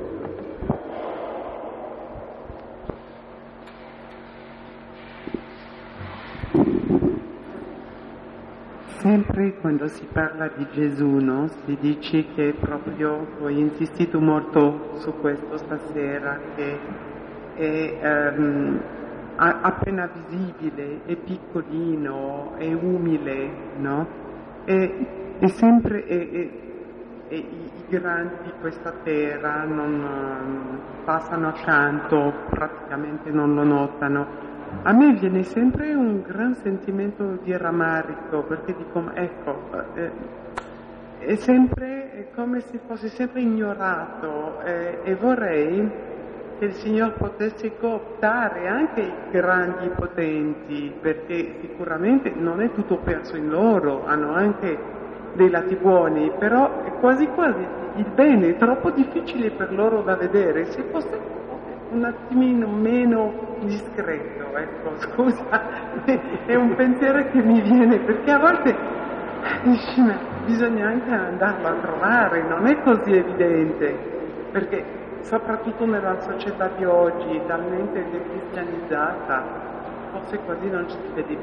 Sempre quando si parla di Gesù, no? Si dice che proprio, ho insistito molto su questo stasera, che è um, appena visibile, è piccolino, è umile, no? E, è sempre... È, è, e i, i grandi di questa terra non passano accanto, praticamente non lo notano. A me viene sempre un gran sentimento di rammarico, perché dico, ecco, eh, è sempre è come se fosse sempre ignorato eh, e vorrei che il Signore potesse cooptare anche i grandi potenti, perché sicuramente non è tutto perso in loro, hanno anche dei lati buoni, però è quasi quasi il bene è troppo difficile per loro da vedere, se fosse un attimino meno discreto, ecco, scusa, è un pensiero che mi viene, perché a volte dici, ma bisogna anche andarlo a trovare, non è così evidente, perché soprattutto nella società di oggi, talmente decristianizzata, forse quasi non ci si vede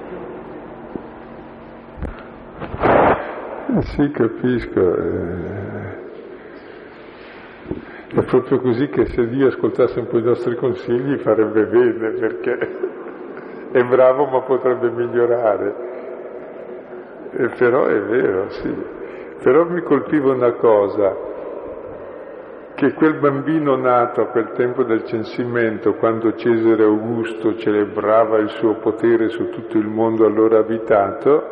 più. Sì, capisco. È proprio così che se Dio ascoltasse un po' i nostri consigli farebbe bene, perché è bravo ma potrebbe migliorare. E però è vero, sì. Però mi colpiva una cosa, che quel bambino nato a quel tempo del censimento, quando Cesare Augusto celebrava il suo potere su tutto il mondo allora abitato,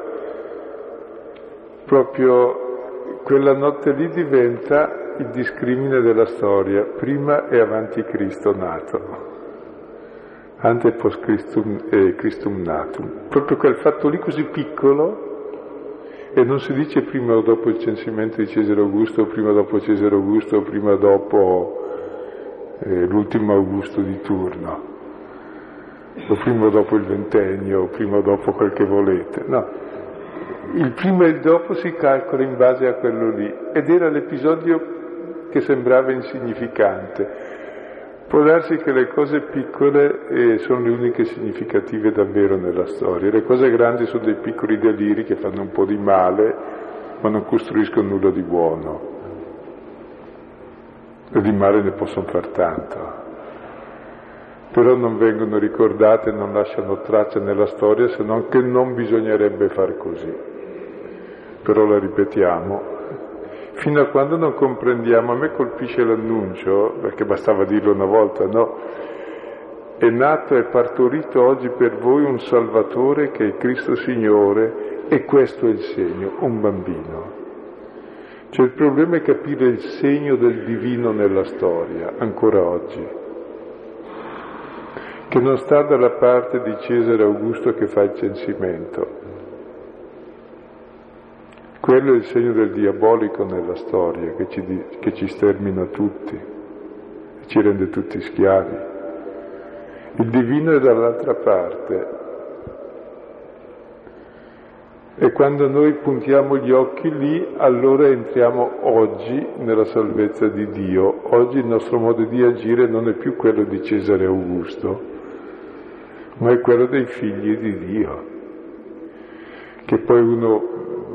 proprio quella notte lì diventa il discrimine della storia, prima e avanti Cristo nato, ante post Christum, eh, Christum natum. Proprio quel fatto lì così piccolo, e non si dice prima o dopo il censimento di Cesare Augusto, o prima o dopo Cesare Augusto, o prima o dopo eh, l'ultimo Augusto di turno, o prima o dopo il ventennio, o prima o dopo quel che volete. No, il prima e il dopo si calcola in base a quello lì, ed era l'episodio che sembrava insignificante. Può darsi che le cose piccole eh, sono le uniche significative davvero nella storia, le cose grandi sono dei piccoli deliri che fanno un po' di male ma non costruiscono nulla di buono, e di male ne possono far tanto, però non vengono ricordate, non lasciano traccia nella storia, se non che non bisognerebbe far così, però la ripetiamo. Fino a quando non comprendiamo, a me colpisce l'annuncio, perché bastava dirlo una volta, no? È nato e partorito oggi per voi un Salvatore che è Cristo Signore, e questo è il segno, un bambino. Cioè il problema è capire il segno del divino nella storia, ancora oggi, che non sta dalla parte di Cesare Augusto che fa il censimento. Quello è il segno del diabolico nella storia, che ci, che ci stermina tutti, e ci rende tutti schiavi. Il divino è dall'altra parte. E quando noi puntiamo gli occhi lì, allora entriamo oggi nella salvezza di Dio. Oggi il nostro modo di agire non è più quello di Cesare Augusto, ma è quello dei figli di Dio. Che poi uno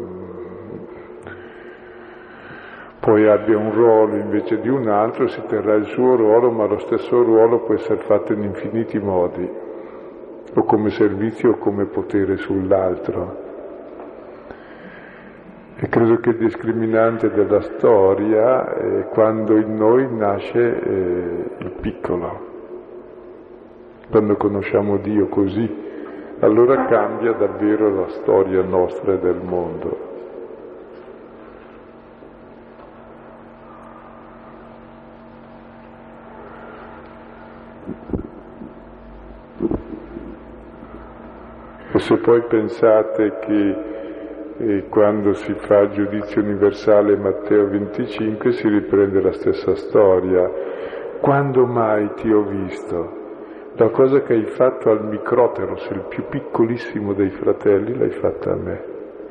poi abbia un ruolo invece di un altro, si terrà il suo ruolo, ma lo stesso ruolo può essere fatto in infiniti modi, o come servizio o come potere sull'altro. E credo che il discriminante della storia è quando in noi nasce eh, il piccolo, quando conosciamo Dio così, allora cambia davvero la storia nostra e del mondo. E se poi pensate che eh, quando si fa il giudizio universale Matteo venticinque si riprende la stessa storia. Quando mai ti ho visto? La cosa che hai fatto al microteros, il più piccolissimo dei fratelli, l'hai fatta a me.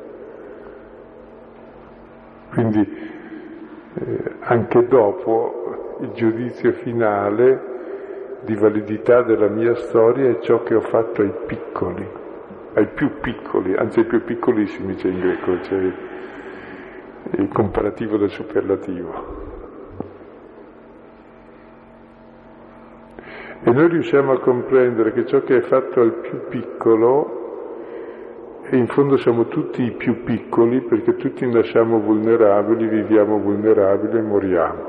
Quindi eh, anche dopo il giudizio finale di validità della mia storia è ciò che ho fatto ai piccoli, ai più piccoli, anzi ai più piccolissimi c'è in greco, c'è il, il comparativo del superlativo. E noi riusciamo a comprendere che ciò che è fatto al più piccolo è e in fondo siamo tutti i più piccoli perché tutti nasciamo vulnerabili, viviamo vulnerabili e moriamo.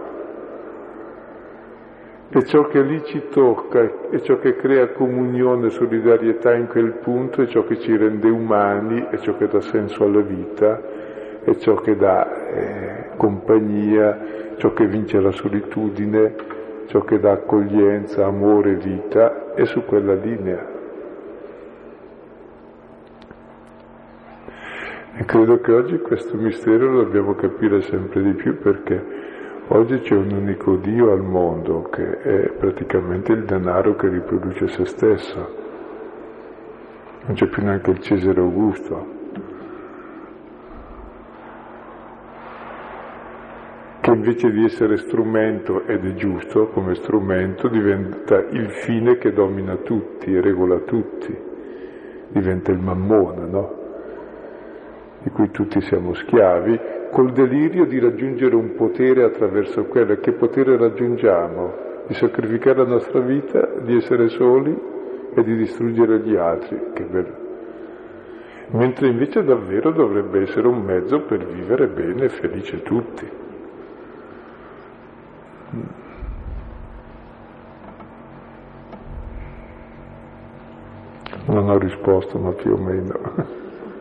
E ciò che lì ci tocca, e ciò che crea comunione e solidarietà in quel punto, è ciò che ci rende umani, è ciò che dà senso alla vita, è ciò che dà eh, compagnia, ciò che vince la solitudine, ciò che dà accoglienza, amore, vita, è su quella linea. E credo che oggi questo mistero lo dobbiamo capire sempre di più, perché oggi c'è un unico Dio al mondo, che è praticamente il denaro che riproduce se stesso. Non c'è più neanche il Cesare Augusto, che invece di essere strumento, ed è giusto come strumento, diventa il fine che domina tutti e regola tutti, diventa il mammona, no? Di cui tutti siamo schiavi, col delirio di raggiungere un potere attraverso quello. Che potere raggiungiamo? Di sacrificare la nostra vita, di essere soli e di distruggere gli altri. Che bello. Mentre invece davvero dovrebbe essere un mezzo per vivere bene e felice tutti. Non ho risposto, ma più o meno.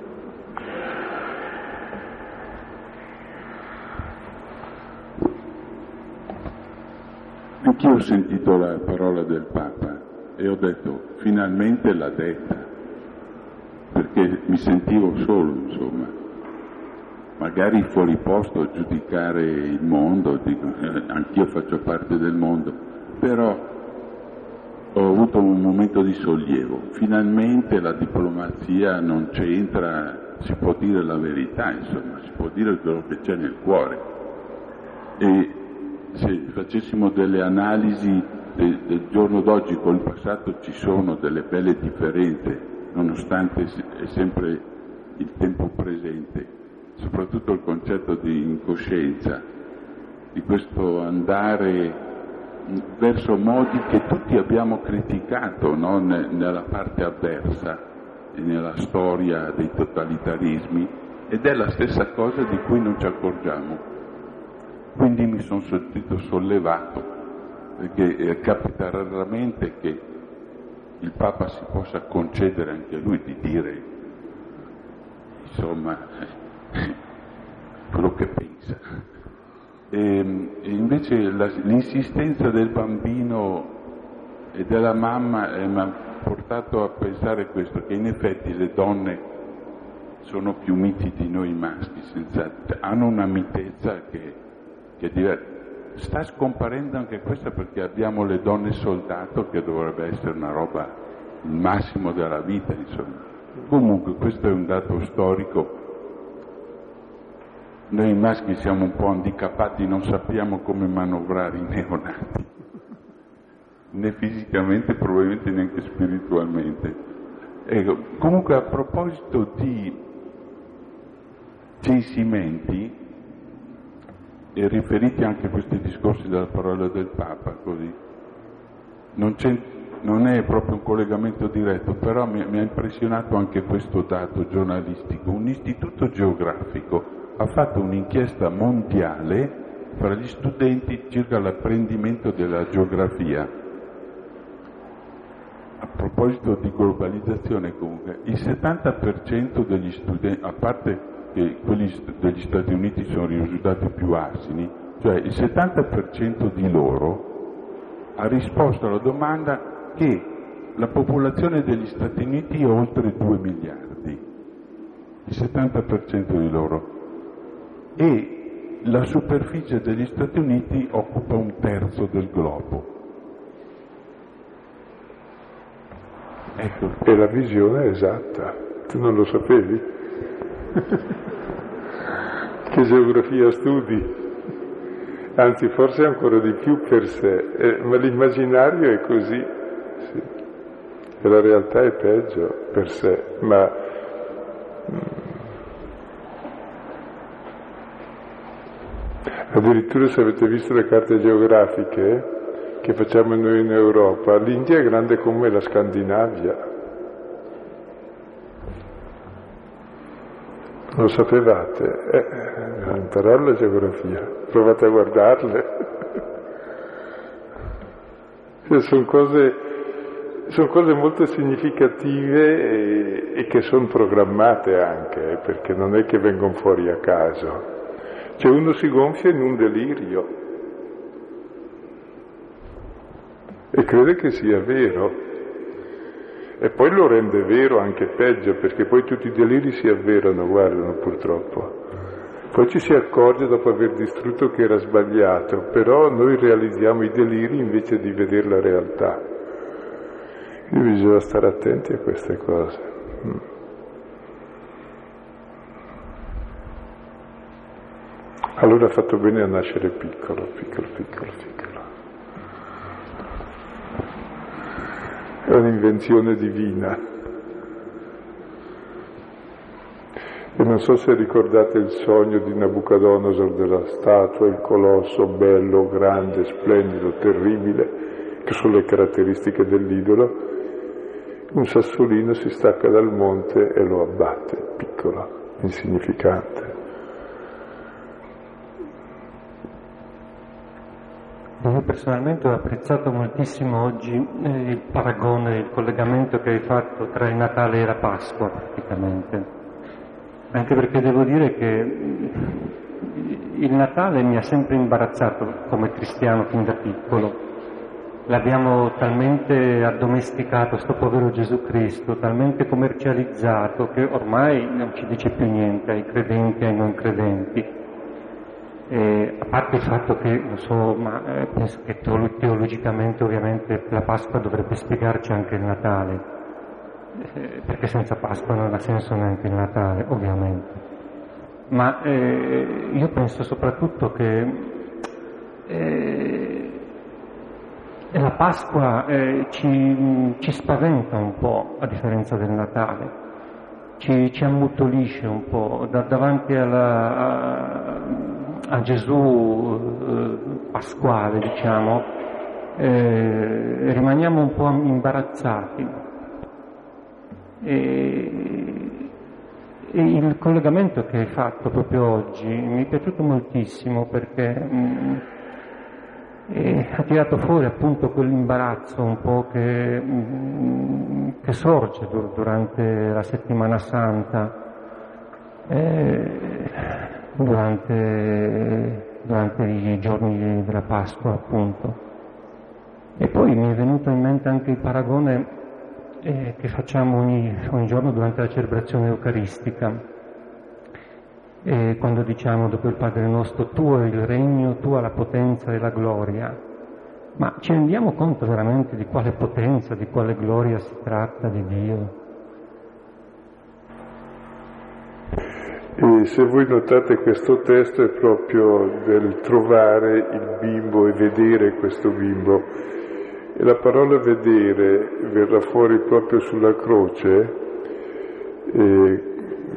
Anch'io ho sentito la parola del Papa e ho detto, finalmente l'ha detta, perché mi sentivo solo, insomma, magari fuori posto a giudicare il mondo, dico, eh, anch'io faccio parte del mondo, però ho avuto un momento di sollievo, finalmente la diplomazia non c'entra, si può dire la verità, insomma, si può dire quello che c'è nel cuore. E se facessimo delle analisi de, del giorno d'oggi con il passato, ci sono delle belle differenze, nonostante è sempre il tempo presente, soprattutto il concetto di incoscienza, di questo andare verso modi che tutti abbiamo criticato, no? Nella parte avversa e nella storia dei totalitarismi, ed è la stessa cosa di cui non ci accorgiamo. Quindi mi sono sentito sollevato, perché eh, capita raramente che il Papa si possa concedere anche lui di dire, insomma, quello che pensa. E, e invece la, l'insistenza del bambino e della mamma eh, mi ha portato a pensare questo, che in effetti le donne sono più miti di noi maschi, senza, hanno una mitezza che che sta scomparendo anche questa, perché abbiamo le donne soldato, che dovrebbe essere una roba, il massimo della vita, insomma. Comunque questo è un dato storico. Noi maschi siamo un po' handicappati, non sappiamo come manovrare i neonati, né fisicamente, probabilmente neanche spiritualmente. Ecco, comunque a proposito di censimenti, e riferiti anche a questi discorsi della parola del Papa, così, non, c'è, non è proprio un collegamento diretto, però mi, mi ha impressionato anche questo dato giornalistico. Un istituto geografico ha fatto un'inchiesta mondiale fra gli studenti circa l'apprendimento della geografia. A proposito di globalizzazione, comunque, il settanta per cento degli studenti, a parte che quelli degli Stati Uniti sono i risultati più asini, cioè il settanta per cento di loro ha risposto alla domanda che la popolazione degli Stati Uniti è oltre due miliardi, il settanta per cento di loro, e la superficie degli Stati Uniti occupa un terzo del globo. Ecco. E la visione è esatta, tu non lo sapevi? Che geografia studi? Anzi, forse ancora di più per sé, eh, ma l'immaginario è così, sì. E la realtà è peggio per sé, ma addirittura se avete visto le carte geografiche che facciamo noi in Europa, l'India è grande come la Scandinavia. Lo sapevate? Eh, imparare la geografia, provate a guardarle. Sono cose, sono cose molto significative e, e che sono programmate anche, eh, perché non è che vengono fuori a caso. Cioè uno si gonfia in un delirio e crede che sia vero. E poi lo rende vero anche peggio, perché poi tutti i deliri si avverano, guardano, purtroppo. Poi ci si accorge dopo aver distrutto che era sbagliato, però noi realizziamo i deliri invece di vedere la realtà. Quindi bisogna stare attenti a queste cose. Allora ha fatto bene a nascere piccolo, piccolo, piccolo, piccolo. È un'invenzione divina. E non so se ricordate il sogno di Nabucodonosor della statua, il colosso bello, grande, splendido, terribile, che sono le caratteristiche dell'idolo. Un sassolino si stacca dal monte e lo abbatte, piccolo, insignificante. Io personalmente ho apprezzato moltissimo oggi eh, il paragone, il collegamento che hai fatto tra il Natale e la Pasqua praticamente, anche perché devo dire che il Natale mi ha sempre imbarazzato come cristiano fin da piccolo. L'abbiamo talmente addomesticato, sto povero Gesù Cristo, talmente commercializzato che ormai non ci dice più niente ai credenti e ai non credenti. Eh, a parte il fatto che, non so, ma eh, penso che teologicamente ovviamente la Pasqua dovrebbe spiegarci anche il Natale, eh, perché senza Pasqua non ha senso neanche il Natale, ovviamente. Ma eh, io penso soprattutto che eh, la Pasqua eh, ci, ci spaventa un po', a differenza del Natale. Ci, ci ammuttolisce un po' da, davanti alla, a, a Gesù eh, pasquale, diciamo, eh, rimaniamo un po' imbarazzati. E, e il collegamento che hai fatto proprio oggi mi è piaciuto moltissimo perché mh, e ha tirato fuori appunto quell'imbarazzo un po' che, che sorge durante la settimana santa, eh, durante, durante i giorni della Pasqua appunto. E poi mi è venuto in mente anche il paragone eh, che facciamo ogni, ogni giorno durante la celebrazione eucaristica. E quando diciamo dopo il Padre nostro, tuo è il regno, tua la potenza e la gloria, ma ci rendiamo conto veramente di quale potenza, di quale gloria si tratta di Dio? E se voi notate questo testo è proprio del trovare il bimbo e vedere questo bimbo. E la parola vedere verrà fuori proprio sulla croce, e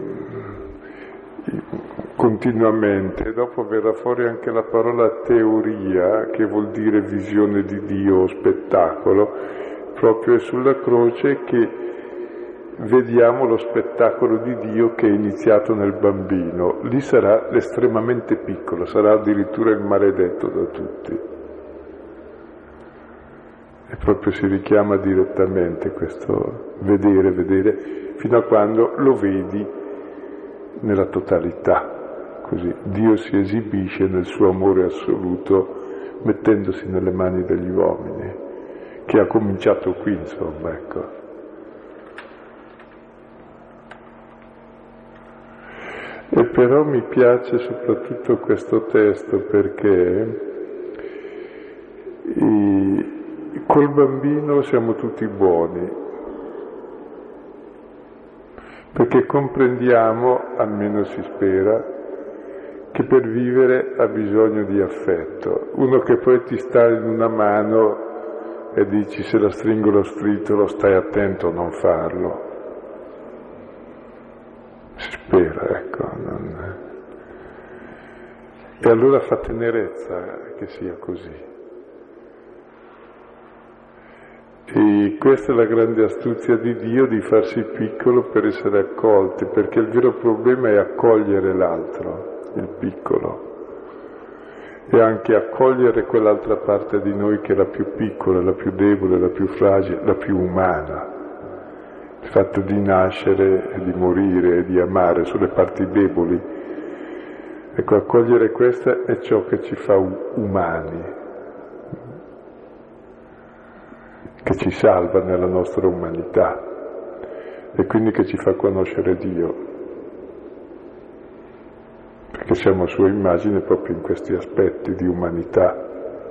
continuamente, dopo verrà fuori anche la parola teoria, che vuol dire visione di Dio o spettacolo, proprio è sulla croce che vediamo lo spettacolo di Dio che è iniziato nel bambino. Lì sarà estremamente piccolo, sarà addirittura il maledetto da tutti. E proprio si richiama direttamente questo vedere, vedere, fino a quando lo vedi nella totalità. Così Dio si esibisce nel suo amore assoluto, mettendosi nelle mani degli uomini, che ha cominciato qui, insomma, ecco. E però mi piace soprattutto questo testo perché i, col bambino siamo tutti buoni, perché comprendiamo, almeno si spera, che per vivere ha bisogno di affetto. Uno che poi ti sta in una mano e dici se la stringo lo stritolo, stai attento a non farlo. Si spera, ecco. Non... E allora fa tenerezza che sia così. E questa è la grande astuzia di Dio, di farsi piccolo per essere accolti, perché il vero problema è accogliere l'altro, il piccolo, e anche accogliere quell'altra parte di noi che è la più piccola, la più debole, la più fragile, la più umana. Il fatto di nascere, di morire e di amare sulle parti deboli. Ecco, accogliere questa è ciò che ci fa umani, che ci salva nella nostra umanità e quindi che ci fa conoscere Dio, perché siamo a sua immagine proprio in questi aspetti di umanità.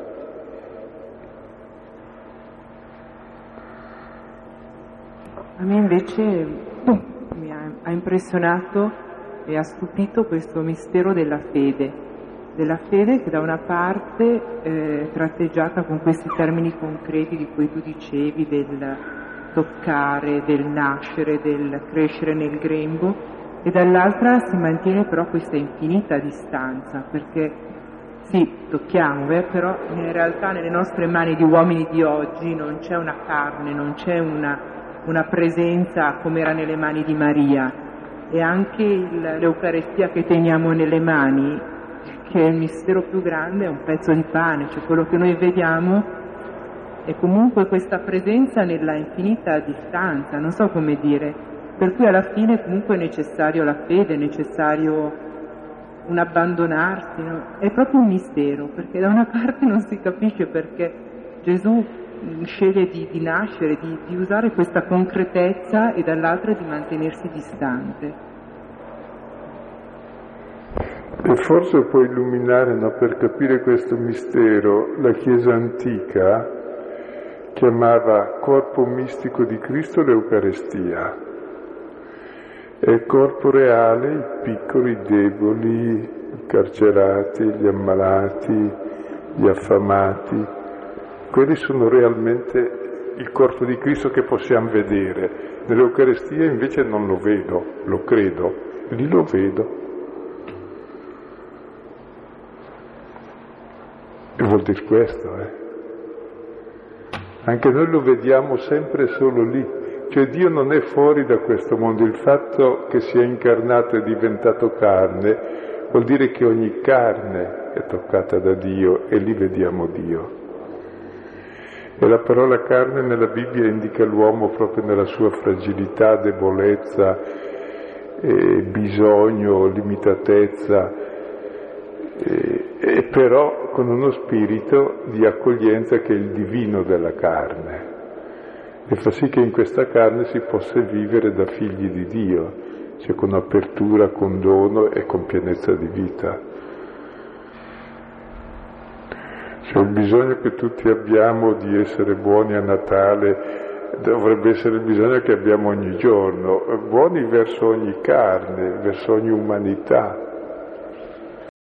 A me invece mi ha, ha impressionato e ha stupito questo mistero della fede, della fede che da una parte eh, tratteggiata con questi termini concreti di cui tu dicevi, del toccare, del nascere, del crescere nel grembo, e dall'altra si mantiene però questa infinita distanza, perché sì, tocchiamo, eh, però in realtà nelle nostre mani di uomini di oggi non c'è una carne, non c'è una una presenza come era nelle mani di Maria, e anche il, l'Eucarestia che teniamo nelle mani, che è il mistero più grande, è un pezzo di pane, cioè quello che noi vediamo è comunque questa presenza nella infinita distanza, non so come dire, per cui alla fine comunque è necessario la fede, è necessario un abbandonarsi, no? È proprio un mistero, perché da una parte non si capisce perché Gesù sceglie di, di nascere, di, di usare questa concretezza, e dall'altra di mantenersi distante. E forse può illuminare, no, per capire questo mistero, la Chiesa antica chiamava corpo mistico di Cristo l'Eucarestia, e il corpo reale i piccoli, i deboli, i carcerati, gli ammalati, gli affamati. Quelli sono realmente il corpo di Cristo che possiamo vedere. Nell'Eucarestia invece non lo vedo, lo credo, lì lo vedo. E vuol dire questo, eh? Anche noi lo vediamo sempre solo lì. Cioè Dio non è fuori da questo mondo. Il fatto che sia incarnato e diventato carne vuol dire che ogni carne è toccata da Dio, e lì vediamo Dio. E la parola carne nella Bibbia indica l'uomo proprio nella sua fragilità, debolezza, eh, bisogno, limitatezza, eh, e però con uno spirito di accoglienza che è il divino della carne, e fa sì che in questa carne si possa vivere da figli di Dio, cioè con apertura, con dono e con pienezza di vita. Cioè il bisogno che tutti abbiamo di essere buoni a Natale dovrebbe essere il bisogno che abbiamo ogni giorno, buoni verso ogni carne, verso ogni umanità,